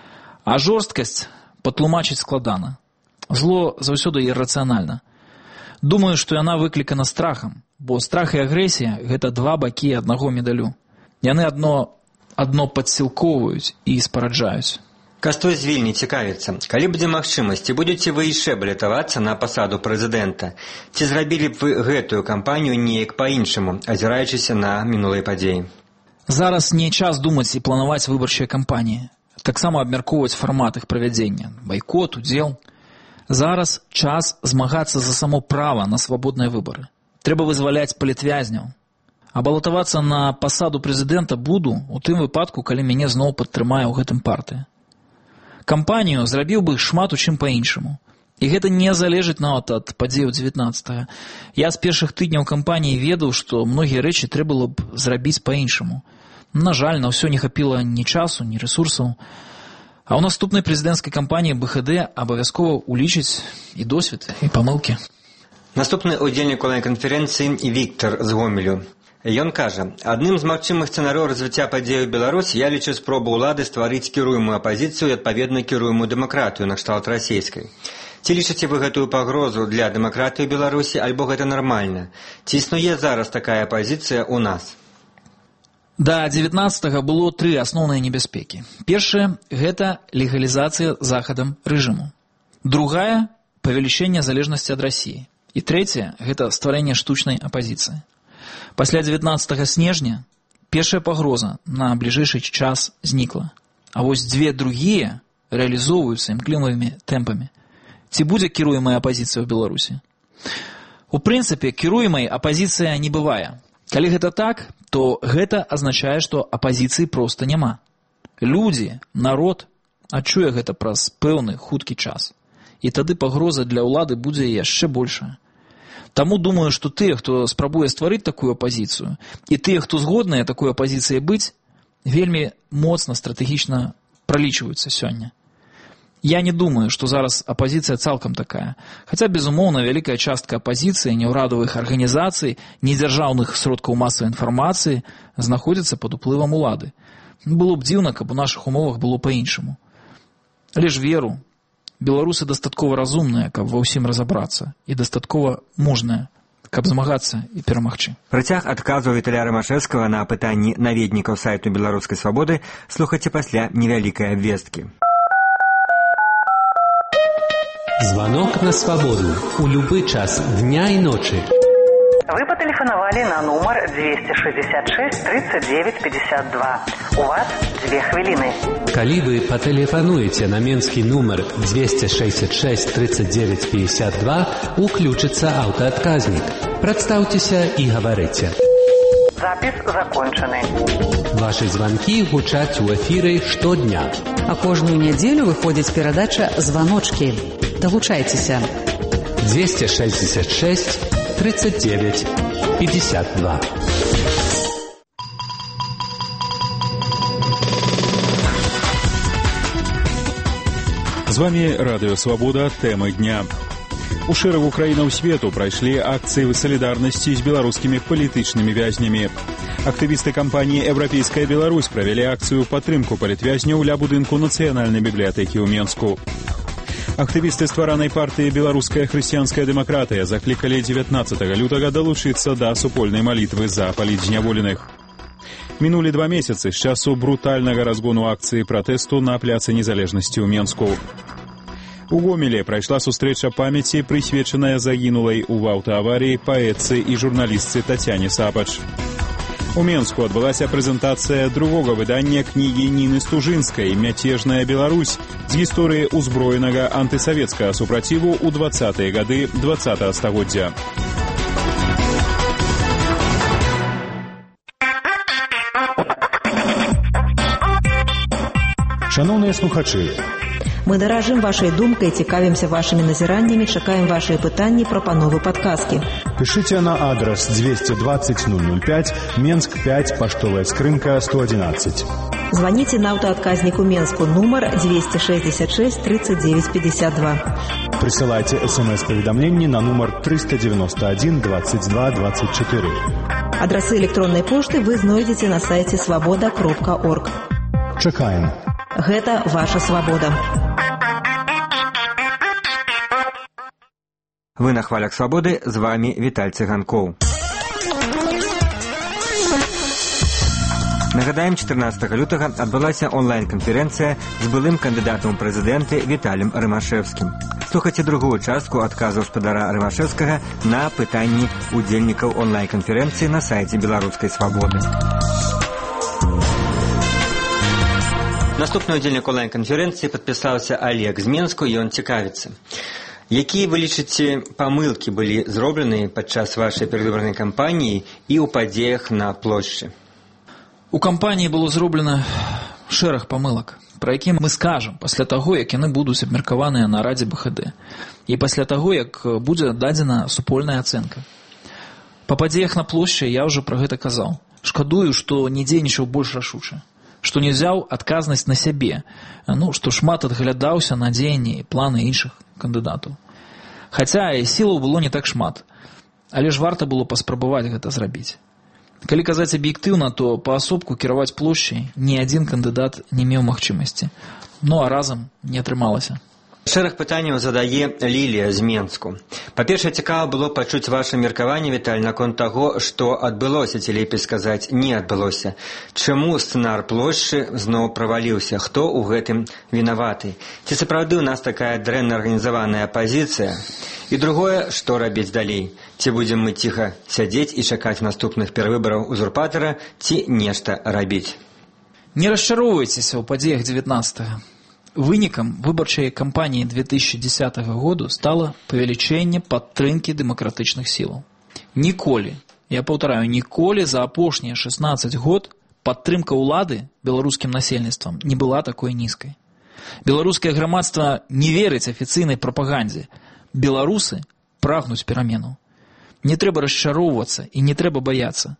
А жорсткасць патлумачыць складана. Зло заўсёды іррацыянальна. Думаю, што яна выклікана страхам, бо страх і агрэсія – гэта два бакі аднаго медалю. Яны адно падсілкоўваюць і спараджаюць. Кастой з Вільні цікавіцца. Калі будзе магчымасць, ці будзеце вы яшчэ балятавацца на пасаду прэзідэнта? Ці зрабілі б вы гэтую кампанію неяк па-іншаму, азіраючыся на мінулыя падзеі? Зараз не час думаць і планаваць выбарчыя кампаніі. Таксама абмяркоўваць фармат іх правядзення. Байкот, удзел. Зараз час змагацца за само права на свабодныя выбары. Трэба вызваляць палітвязняў. А балатавацца на пасаду прэзідэнта буду у тым выпадку, калі мяне зноў падтрымае ў гэтым партыя. Кампанію зрабіў бы шмат у чым па-іншаму. І гэта не залежыць нават ад падзеяў 19-га. Я з першых тыдняў кампаніі ведаў, што многія рэчы трэба было б зрабіць па-іншаму. На жаль, на ўсё не хапіла ні часу, ні рэсурсаў. А ў наступнай прэзідэнцкай кампаніі БХД абавязкова ўлічыць і досвед, і памылкі. Наступны удзельнік онлайн-канферэнцыі Віктор з Гомелю. Ён кажа, адным з магчымых сцэнарыяў развіцця падзеяў Беларусі я лічу спробу ўлады стварыць кіруемую апазіцыю і адпаведна кіруемую дэмакратыю накшталт расейскай. Ці лічыце вы гэтую пагрозу для дэмакратыі Беларусі, альбо гэта нармальна? Ці існуе зараз такая апазіцыя ў нас? Да 19-га было тры асноўныя небяспекі. Першая – гэта легалізацыя захадам рэжыму. Другая – павелічэнне залежнасці ад Расіі. І трэцяя – гэта стварэнне штучнай апазіцыі. Пасля 19 снежня першая пагроза на бліжэйшы час знікла. А вось дзве другія рэалізоўваюцца імклівымі тэмпамі. Ці будзе кіруемая апазіцыя ў Беларусі? У прынцыпе, кіруемай апазіцыя не бывае. Калі гэта так, то гэта азначае, што апазіцыі проста няма. Людзі, народ адчуе гэта праз пэўны хуткі час. І тады пагроза для ўлады будзе яшчэ большая. Таму думаю, што тыя, хто спрабуе стварыць такую апазіцыю, і тыя, хто згодныя такой апазіцыяй быць, вельмі моцна стратэгічна пралічваюцца сёння. Я не думаю, што зараз апазіцыя цалкам такая. Хаця, безумоўна, вялікая частка апазіцыі, неўрадавых арганізацый, недзяржаўных сродкаў масавай інфармацыі знаходзіцца пад уплывам улады. Было б дзіўна, каб у нашых умовах было па-іншаму. Але ж веру, беларусы дастаткова разумныя, каб ва ўсім разабрацца, і дастаткова мужныя, каб змагацца і перамагчы. Працяг адказу Віталя Рымашэўскага на пытанні наведнікаў сайту Беларускай свабоды слухайце пасля невялікай абвесткі. Звонок на свободу у любой час дня и ночи. Вы потелефоновали на номер 266 39 52. У вас 2 хвилины. Коли вы потелефонуете на менский номер 266 39 52, уключится автоотказник. Представьтесь и говорите. Запись закончены. Ваши звонки гучаць у эфире штодня. А кожную неделю выходит передача «Звоночки». Долучайтеся. 266 39 52. З вами Радыё Свабода, тэмы дня. У шэрагу краінаў свету прайшлі акцыі салідарнасці з беларускімі палітычнымі вязнямі. Актывісты кампаніі «Еўрапейская Беларусь» правялі акцыю падтрымку палітвязняў ля будынку Нацыянальнай бібліятэкі ў Менску. Актывісты стваранай партыі «Беларуская хрысціянская дэмакратыя» заклікалі 19 лютага далучыцца да супольнай малітвы за палітзняволеных. Мінулі 2 месяцы з часу брутальнага разгону акцыі пратэсту на пляцы незалежнасці ў Менску. У Гомеле прайшла сустрэча памяці, прысвечаная загінулай у аўтааварыі паэтцы і журналістцы Тацяне Сапач. У Менску адбылася прэзентацыя другога выдання кнігі Ніны Стужынскай «Мяцежная Беларусь» з гісторыі ўзброенага антысавецкага супраціву ў 20-е гады 20-го стагоддзя. Шановныя слухачы, мы даражым вашай думкай, цікавімся вашымі назіраннямі, чакаем вашыя пытанні, прапановы, падказкі. Пишите на адрес 220 005, Менск 5, поштовая скрынка 111. Звоните на автоотказнику Менску, номер 266 39 52. Присылайте СМС-поведомления на номер 391 22 24. Адресы электронной почты вы знойдете на сайте svoboda.org. Чакаем. Гэта ваша свабода. Вы на хвалях свабоды, з вами Віталь Цыганкоў. Нагадаем, 14 лютага адбылася онлайн-канферэнцыя з былым кандыдатам у прэзідэнты Віталем Рымашэўскім. Слухайце другую частку адказу гаспадара Рымашэўскага на пытанні удзельнікаў онлайн-канферэнцыі на сайце Беларускай свабоды. Наступны удзельнік онлайн-канферэнцыі падпісаўся Олег з Менску, і ён цікавіцца. Якія вы лічыце памылкі былі зроблены падчас вашай перадвыбарнай кампаніі і ў падзеях на плошчы? У кампаніі было зроблена шэраг памылак, пра які мы скажам пасля таго, як яны будуць абмеркаваныя на Радзе БХД і пасля таго, як будзе дадзена супольная ацэнка. Па падзеях на плошчы я ўжо пра гэта казаў. Шкадую, што не дзейнічаў больш рашуча, што не взяў адказнасць на сябе, што шмат адглядаўся на дзеянні і планы іншых кандыдатаў. Хаця і сілаў было не так шмат, але ж варта было паспрабаваць гэта зрабіць. Калі казаць аб'ектыўна, то паасобку кіраваць плошчай ні адзін кандыдат не меў магчымасці. А разам не атрымалася. Шэраг пытанняў задае Лілія з Менску. Па-першае, цікава было пачуць ваше меркаванне, Віталь, наконт таго, што адбылося, ці лепей сказаць, не адбылося. Чаму сцэнар плошчы зноў праваліўся? Хто ў гэтым вінаваты? Ці сапраўды ў нас такая дрэнна арганізаваная апазіцыя? І другое, што рабіць далей? Ці будзем мы ціха сядзець і чакаць наступных перавыбараў узурпатара, ці нешта рабіць? Не расчароўвайцеся ў падзеях 19-го. Вынікам выбарчай кампаніі 2010 году стала павелічэнне падтрымкі дэмакратычных сілаў. Ніколі, я паўтараю, ніколі за апошнія 16 год падтрымка ўлады беларускім насельніцтвам не была такой нізкай. Беларускае грамадства не верыць афіцыйнай прапагандзе. Беларусы прагнуць пераменаў. Не трэба расчароўвацца і не трэба баяцца.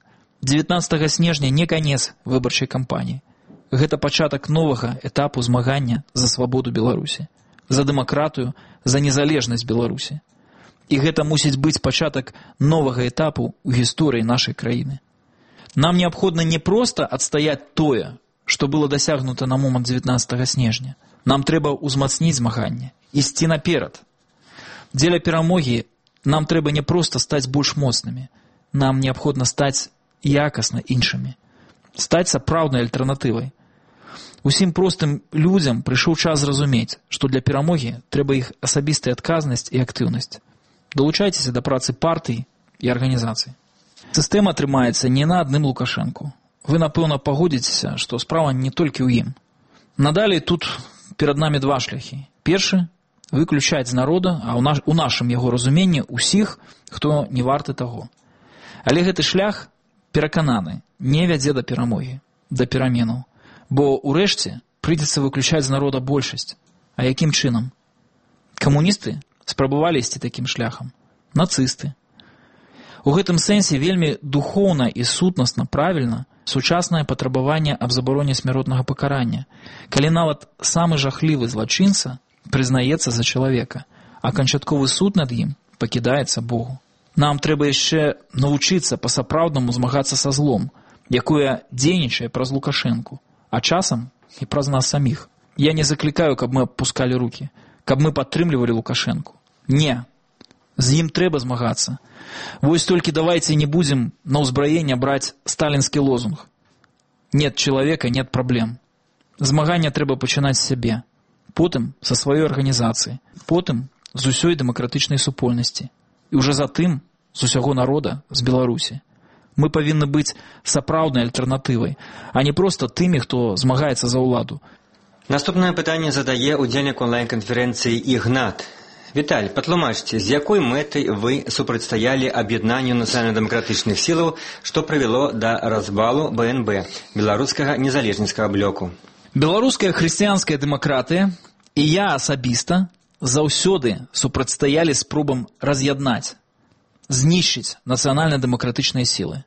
19 снежня не канец выбарчай кампаніі. Гэта пачатак новага этапу змагання за свабоду Беларусі, за дэмакратыю, за незалежнасць Беларусі. І гэта мусіць быць пачатак новага этапу ў гісторыі нашай краіны. Нам неабходна не проста адстаяць тое, што было дасягнута на момант 19 снежня. Нам трэба ўзмацніць змаганне, ісці наперад. Дзеля перамогі нам трэба не проста стаць больш моцнымі. Нам неабходна стаць якасна іншымі. Стаць сапраўднай альтэрнатывай. Усім простым людзям прыйшоў час зразумець, што для перамогі трэба іх асабістая адказнасць і актыўнасць. Далучайцеся да працы партый і арганізацый. Сістэма трымаецца не на адным Лукашэнку. Вы, напэўна, пагодзіцеся, што справа не толькі ў ім. Надалей тут перад намі два шляхі. Першы – выключаць з народа, а ў нашым яго разуменні ўсіх, хто не варты таго. Але гэты шлях, перакананы, не вядзе да перамогі, да пераменаў. Бо ўрэшце прыйдзецца выключаць з народа большасць. А якім чынам? Камуністы спрабавалі ісці такім шляхам. Нацысты. У гэтым сэнсе вельмі духоўна і сутнасна правільна сучаснае патрабаванне аб забароне смяротнага пакарання, калі нават самы жахлівы злачынца прызнаецца за чалавека, а канчатковы суд над ім пакідаецца Богу. Нам трэба яшчэ навучыцца па-сапраўднаму змагацца са злом, якое дзейнічае праз Лукашэнку, а часам і праз нас саміх. Я не заклікаю, каб мы апускалі рукі, каб мы падтрымлівалі Лукашэнку. Не. З ім трэба змагацца. Вось толькі давайце не будзем на ўзбраенне браць сталінскі лозунг. Нет чалавека, нет праблем. Змаганне трэба пачынаць з сябе. Потым са сваёй арганізацыі. Потым з усёй дэмакратычнай супольнасці. І ўжо затым з усяго народа, з Беларусі. Мы павінны быць сапраўднай альтэрнатывай, а не проста тымі, хто змагаецца за ўладу. Наступнае пытанне задае удзельнік онлайн-канферэнцыі Ігнат. Віталь, патлумачце, з якой мэтай вы супрацьстаялі аб'яднанню нацыянальна-дэмакратычных сілаў, што прывяло да развалу БНБ, беларускага незалежніцкага блоку? Беларуская хрысціянская дэмакратыя і я асабіста заўсёды супрацьстаялі спробам раз'яднаць, знішчыць нацыянальна-дэмакратычныя сілы.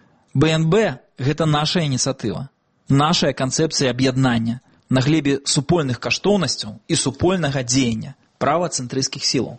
БНБ – гэта наша ініцыятыва, нашая канцэпцыя аб'яднання на глебе супольных каштоўнасцяў і супольнага дзеяння правацэнтрысцкіх сілаў.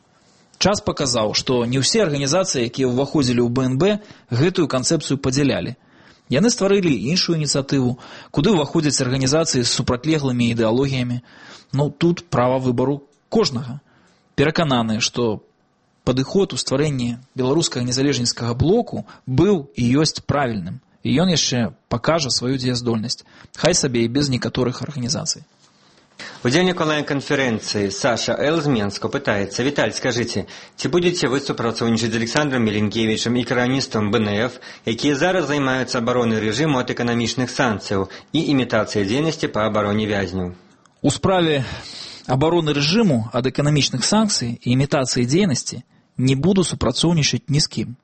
Час паказаў, што не ўсе арганізацыі, якія ўваходзілі ў БНБ, гэтую канцэпцыю падзялялі. Яны стварылі іншую ініцыятыву, куды ўваходзяць арганізацыі з супрацьлеглымі ідэалогіямі. Ну, тут права выбару кожнага. Перакананы, што падыход у стварэнні беларускага незалежніцкага блоку быў і ёсць правільным, і ён яшчэ пакажа сваю дзеяздольнасць, хай сабе і без некаторых арганізацый. Удзельнік онлайн-канферэнцыі Саша Л. з Менска пытаецца: Віталь, скажыце, ці будзеце вы супрацоўнічаць з Александром Меленкевічам і кіравніцтвам БНФ, якія зараз займаюцца абаронай рэжыму ад эканамічных санкцыяў і імітацыяй дзейнасці па абароне вязняў? У справе абароны рэжыму ад эканамічных санкцый і імітацыі дзейнасці не буду супрацоўнічаць ні з кім.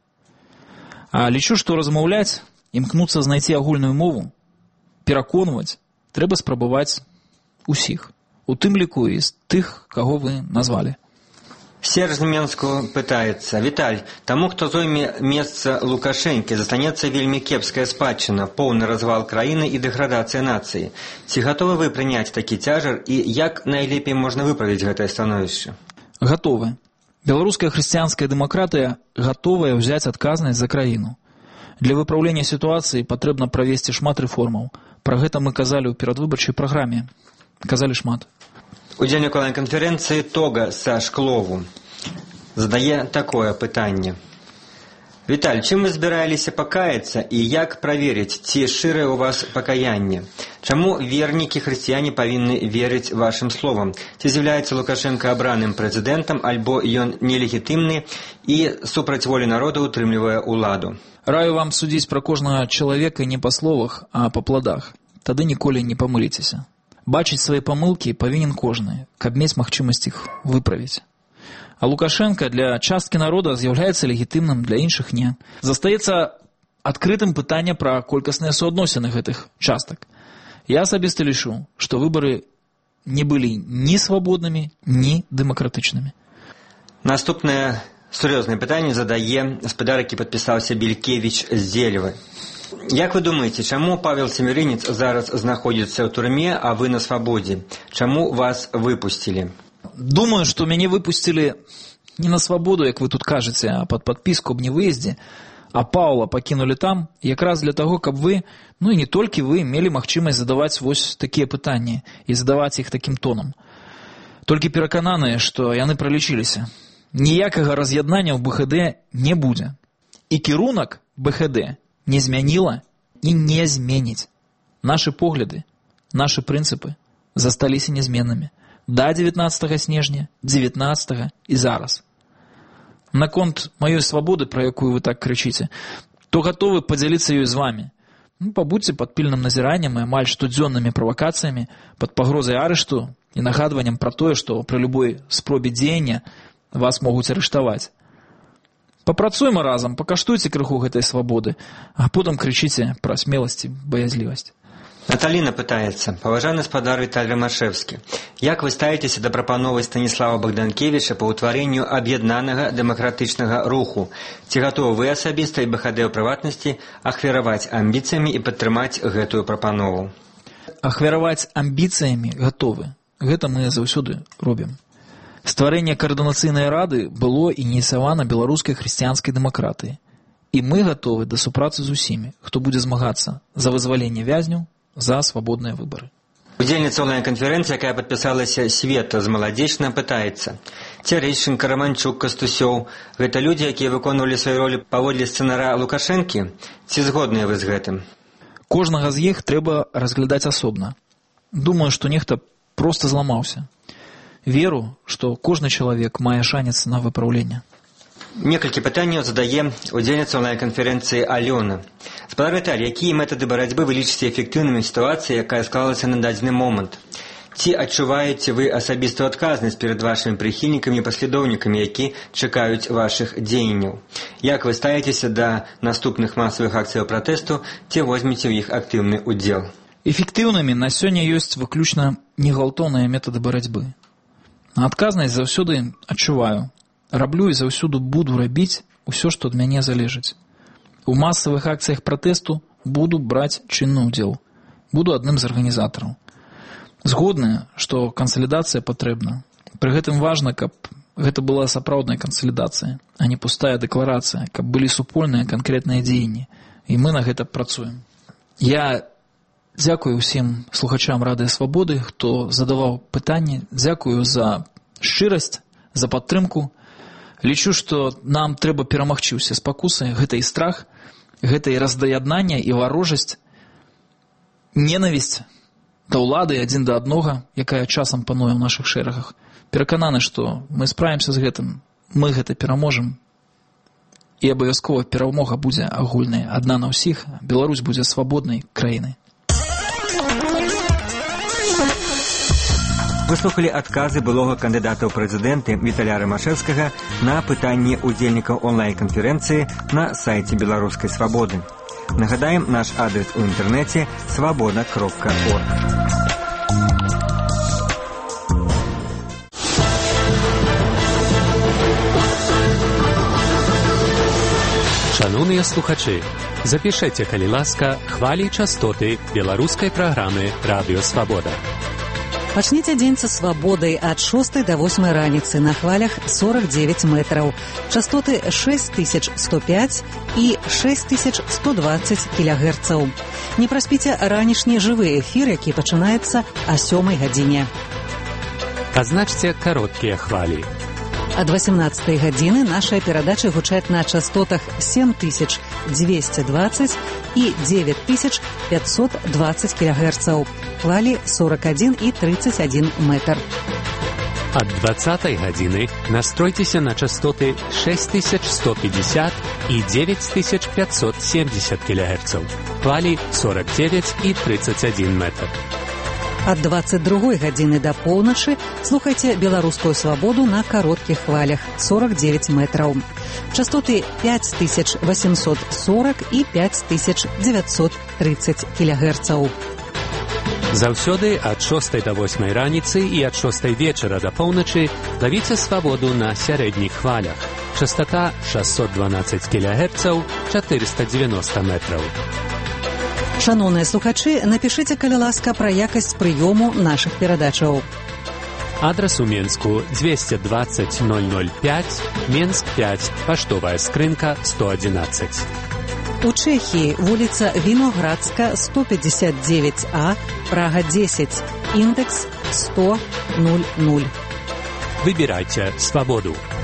А лічу, што размаўляць, імкнуцца знайсці агульную мову, пераконваць трэба спрабаваць усіх, у тым ліку і з тых, каго вы назвалі. Серж з Менску пытаецца: Віталь, таму, хто зойме месца Лукашэнкі, застанецца вельмі кепская спадчына, поўны развал краіны і дэградацыя нацыі. Ці гатовы вы прыняць такі цяжар і як найлепей можна выправіць гэтае становішча? Гатовы. Беларуская хрысціянская дэмакратыя гатовая ўзяць адказнасць за краіну. Для выпраўлення сітуацыі патрэбна правесці шмат рэформаў. Пра гэта мы казалі ў перадвыбарчай праграме. Казалі шмат. Удзельнік онлайн-канферэнцыі Тога са Шклову задае такое пытанне. Віталь, чым вы збіраліся пакаяцца і як праверыць, ці шчырае ў вас пакаянне? Чаму вернікі хрысціяне павінны верыць вашым словам? Ці з'яўляецца Лукашенко абраным прэзідэнтам, альбо ён нелегітымны і супраць волі народа утрымлівае ўладу? Раю вам судзіць пра кожнага чалавека не па словах, а па пладах. Тады ніколі не памыліцеся. Бачыць свае памылкі павінен кожны, каб мець магчымасць іх выправіць. А Лукашенко для часткі народа з'яўляецца легітымным, для іншых не. Застаецца адкрытым пытанне пра колькасныя суадносіны гэтых частак. Я асабіста лічу, што выбары не былі ні свабоднымі, ні дэмакратычнымі. Наступнае Сур'ёзнае пытанне задае гаспадар, які падпісаўся Белькевіч з Зелевы. Як вы думаеце, чаму Павел Семерынец зараз знаходзіцца ў турме, а вы на свабодзе? Чаму вас выпусцілі? Думаю, што мяне выпусцілі не на свабоду, як вы тут кажаце, а пад падпіску аб невыездзе, а Паўла пакінулі там якраз для таго, каб вы, ну і не толькі вы, мелі магчымасць задаваць вось такія пытанні і задаваць іх такім тонам. Толькі перакананыя, што яны пралічыліся. Ніякага раз'яднання ў БХД не будзе. І кірунак БХД не змяніла і не зменіць. Нашы погляды, нашы прынцыпы засталіся нязменнымі. Да 19 снежня, 19 і зараз. Наконт маёй свабоды, пра якую вы так крычыце, то гатовы падзяліцца ёй з вамі. Пабудзьце пад пільным назіраннем і амаль штодзённымі правакацыямі, пад пагрозай арышту і нагадваннем пра тое, што пры любой спробе дзеяння вас могуць арыштаваць. Папрацуйма разам, пакаштуйце крыху гэтай свабоды, а потым крычыце пра смеласць і баязлівасць. Наталіна пытаецца: паважаны гаспадар Віталь Рамашэвскі, як вы ставіцеся да прапановы Станіслава Богданкевіча па ўтварэнню аб'яднанага дэмакратычнага руху? Ці гатовы вы асабіста і БХД ў прыватнасці ахвяраваць амбіцыямі і падтрымаць гэтую прапанову? Ахвяраваць амбіцыямі гатовы. Гэта мы заўсёды робім. Стварэнне каардынацыйнай рады было ініцыявана беларускай хрысціянскай дэмакратыяй. І мы гатовы да супрацы з усімі, хто будзе змагацца за вызваленне вязняў, за свабодныя выбары. Удзельніца онлайн-канферэнцыі, якая падпісалася «Света з маладзечна», пытаецца: Цярэшчынка, Раманчук, Кастусёў – гэта людзі, якія выконвалі сваю ролю паводле сцэнара Лукашэнкі? Ці згодныя вы з гэтым? Кожнага з іх трэба разглядаць асобна. Думаю, што нехта проста зламаўся. Веру, што кожны чалавек мае шанец на выпраўленне. Некалькі пытанняў задае удзельніца онлайн-канферэнцыі Алёна. Гаспадар Віталь, якія метады барацьбы вы лічыце эфектыўнымі ў сітуацыі, якая склалася на дадзены момант? Ці адчуваеце вы асабістую адказнасць перад вашымі прыхільнікамі і паслядоўнікамі, які чакаюць вашых дзеянняў? Як вы ставіцеся да наступных масавых акцыяў пратэсту, ці возьмеце ў іх актыўны ўдзел? Эфектыўнымі на сёння ёсць выключна негвалтоўныя метады барацьбы. Адказнасць заўсёды адчуваю. Раблю і заўсёды буду рабіць усё, што ад мяне залежыць. У масавых акцыях пратэсту буду браць чынны ўдзел. Буду адным з арганізатараў. Згодны, што кансалідацыя патрэбна. Пры гэтым важна, каб гэта была сапраўдная кансалідацыя, а не пустая дэкларацыя, каб былі супольныя канкрэтныя дзеянні. І мы на гэта працуем. Я дзякую ўсім слухачам Радыё Свабоды, хто задаваў пытанні. Дзякую за шчырасць, за падтрымку. Лічу, што нам трэба перамагчы ўсе спакусы. Гэта і страх, гэта і раздаяднанне, і варожасць, ненавісць да ўлады адзін да аднога, якая часам пануе ў нашых шэрагах. Перакананы, што мы справімся з гэтым, мы гэта пераможам, і абавязкова перамога будзе агульнай, адна на ўсіх, Беларусь будзе свабоднай краінай. Выслухалі адказы былога кандыдата ў прэзідэнты Віталя Рамашэвскага на пытанні удзельнікаў онлайн-канферэнцыі на сайце Беларускай свабоды. Нагадаем, наш адрес у інтэрнэце свабода.орг. Шановныя слухачы, запішэце, калі ласка, хвалі і частоты беларускай праграмы «Радыё Свабода». Пачніце дзень са свабодай ад 6 до 8 раніцы на хвалях 49 метраў. Частоты 6105 і 6120 кілягерцаў. Не праспіце ранішні жывы эфір, які пачынаецца о 7 гадзіне. Пазначце кароткія хвалі. Ад 18 гадзіны нашыя перадачы гучаць на частотах 7220 і 9520 кілягерцаў. Хвалі 41 і 31 метр. Ад 20 гадзіны настройцеся на частоты 6150 і 9570 кілягерцаў. Хвалі 49 і 31 метр. Ад 22 гадзіны да поўначы слухайце беларускую свабоду на кароткіх хвалях 49 метраў. Частоты 5840 і 5930 кілягерцаў. Заўсёды ад 6 до 8 раніцы і ад 6 вечара да поўначы лавіце свабоду на сярэдніх хвалях Частота 612 кГц, 490 метров. Шановныя слухачы, напішыце, калі ласка, пра якасць прыёму нашых перадачаў. Адрес у Менску 220 005, Менск 5, паштовая скрынка 111. У Чэхіі вуліца Віноградска, 159А, Прага 10, індекс 100 00. Выбирайте свободу.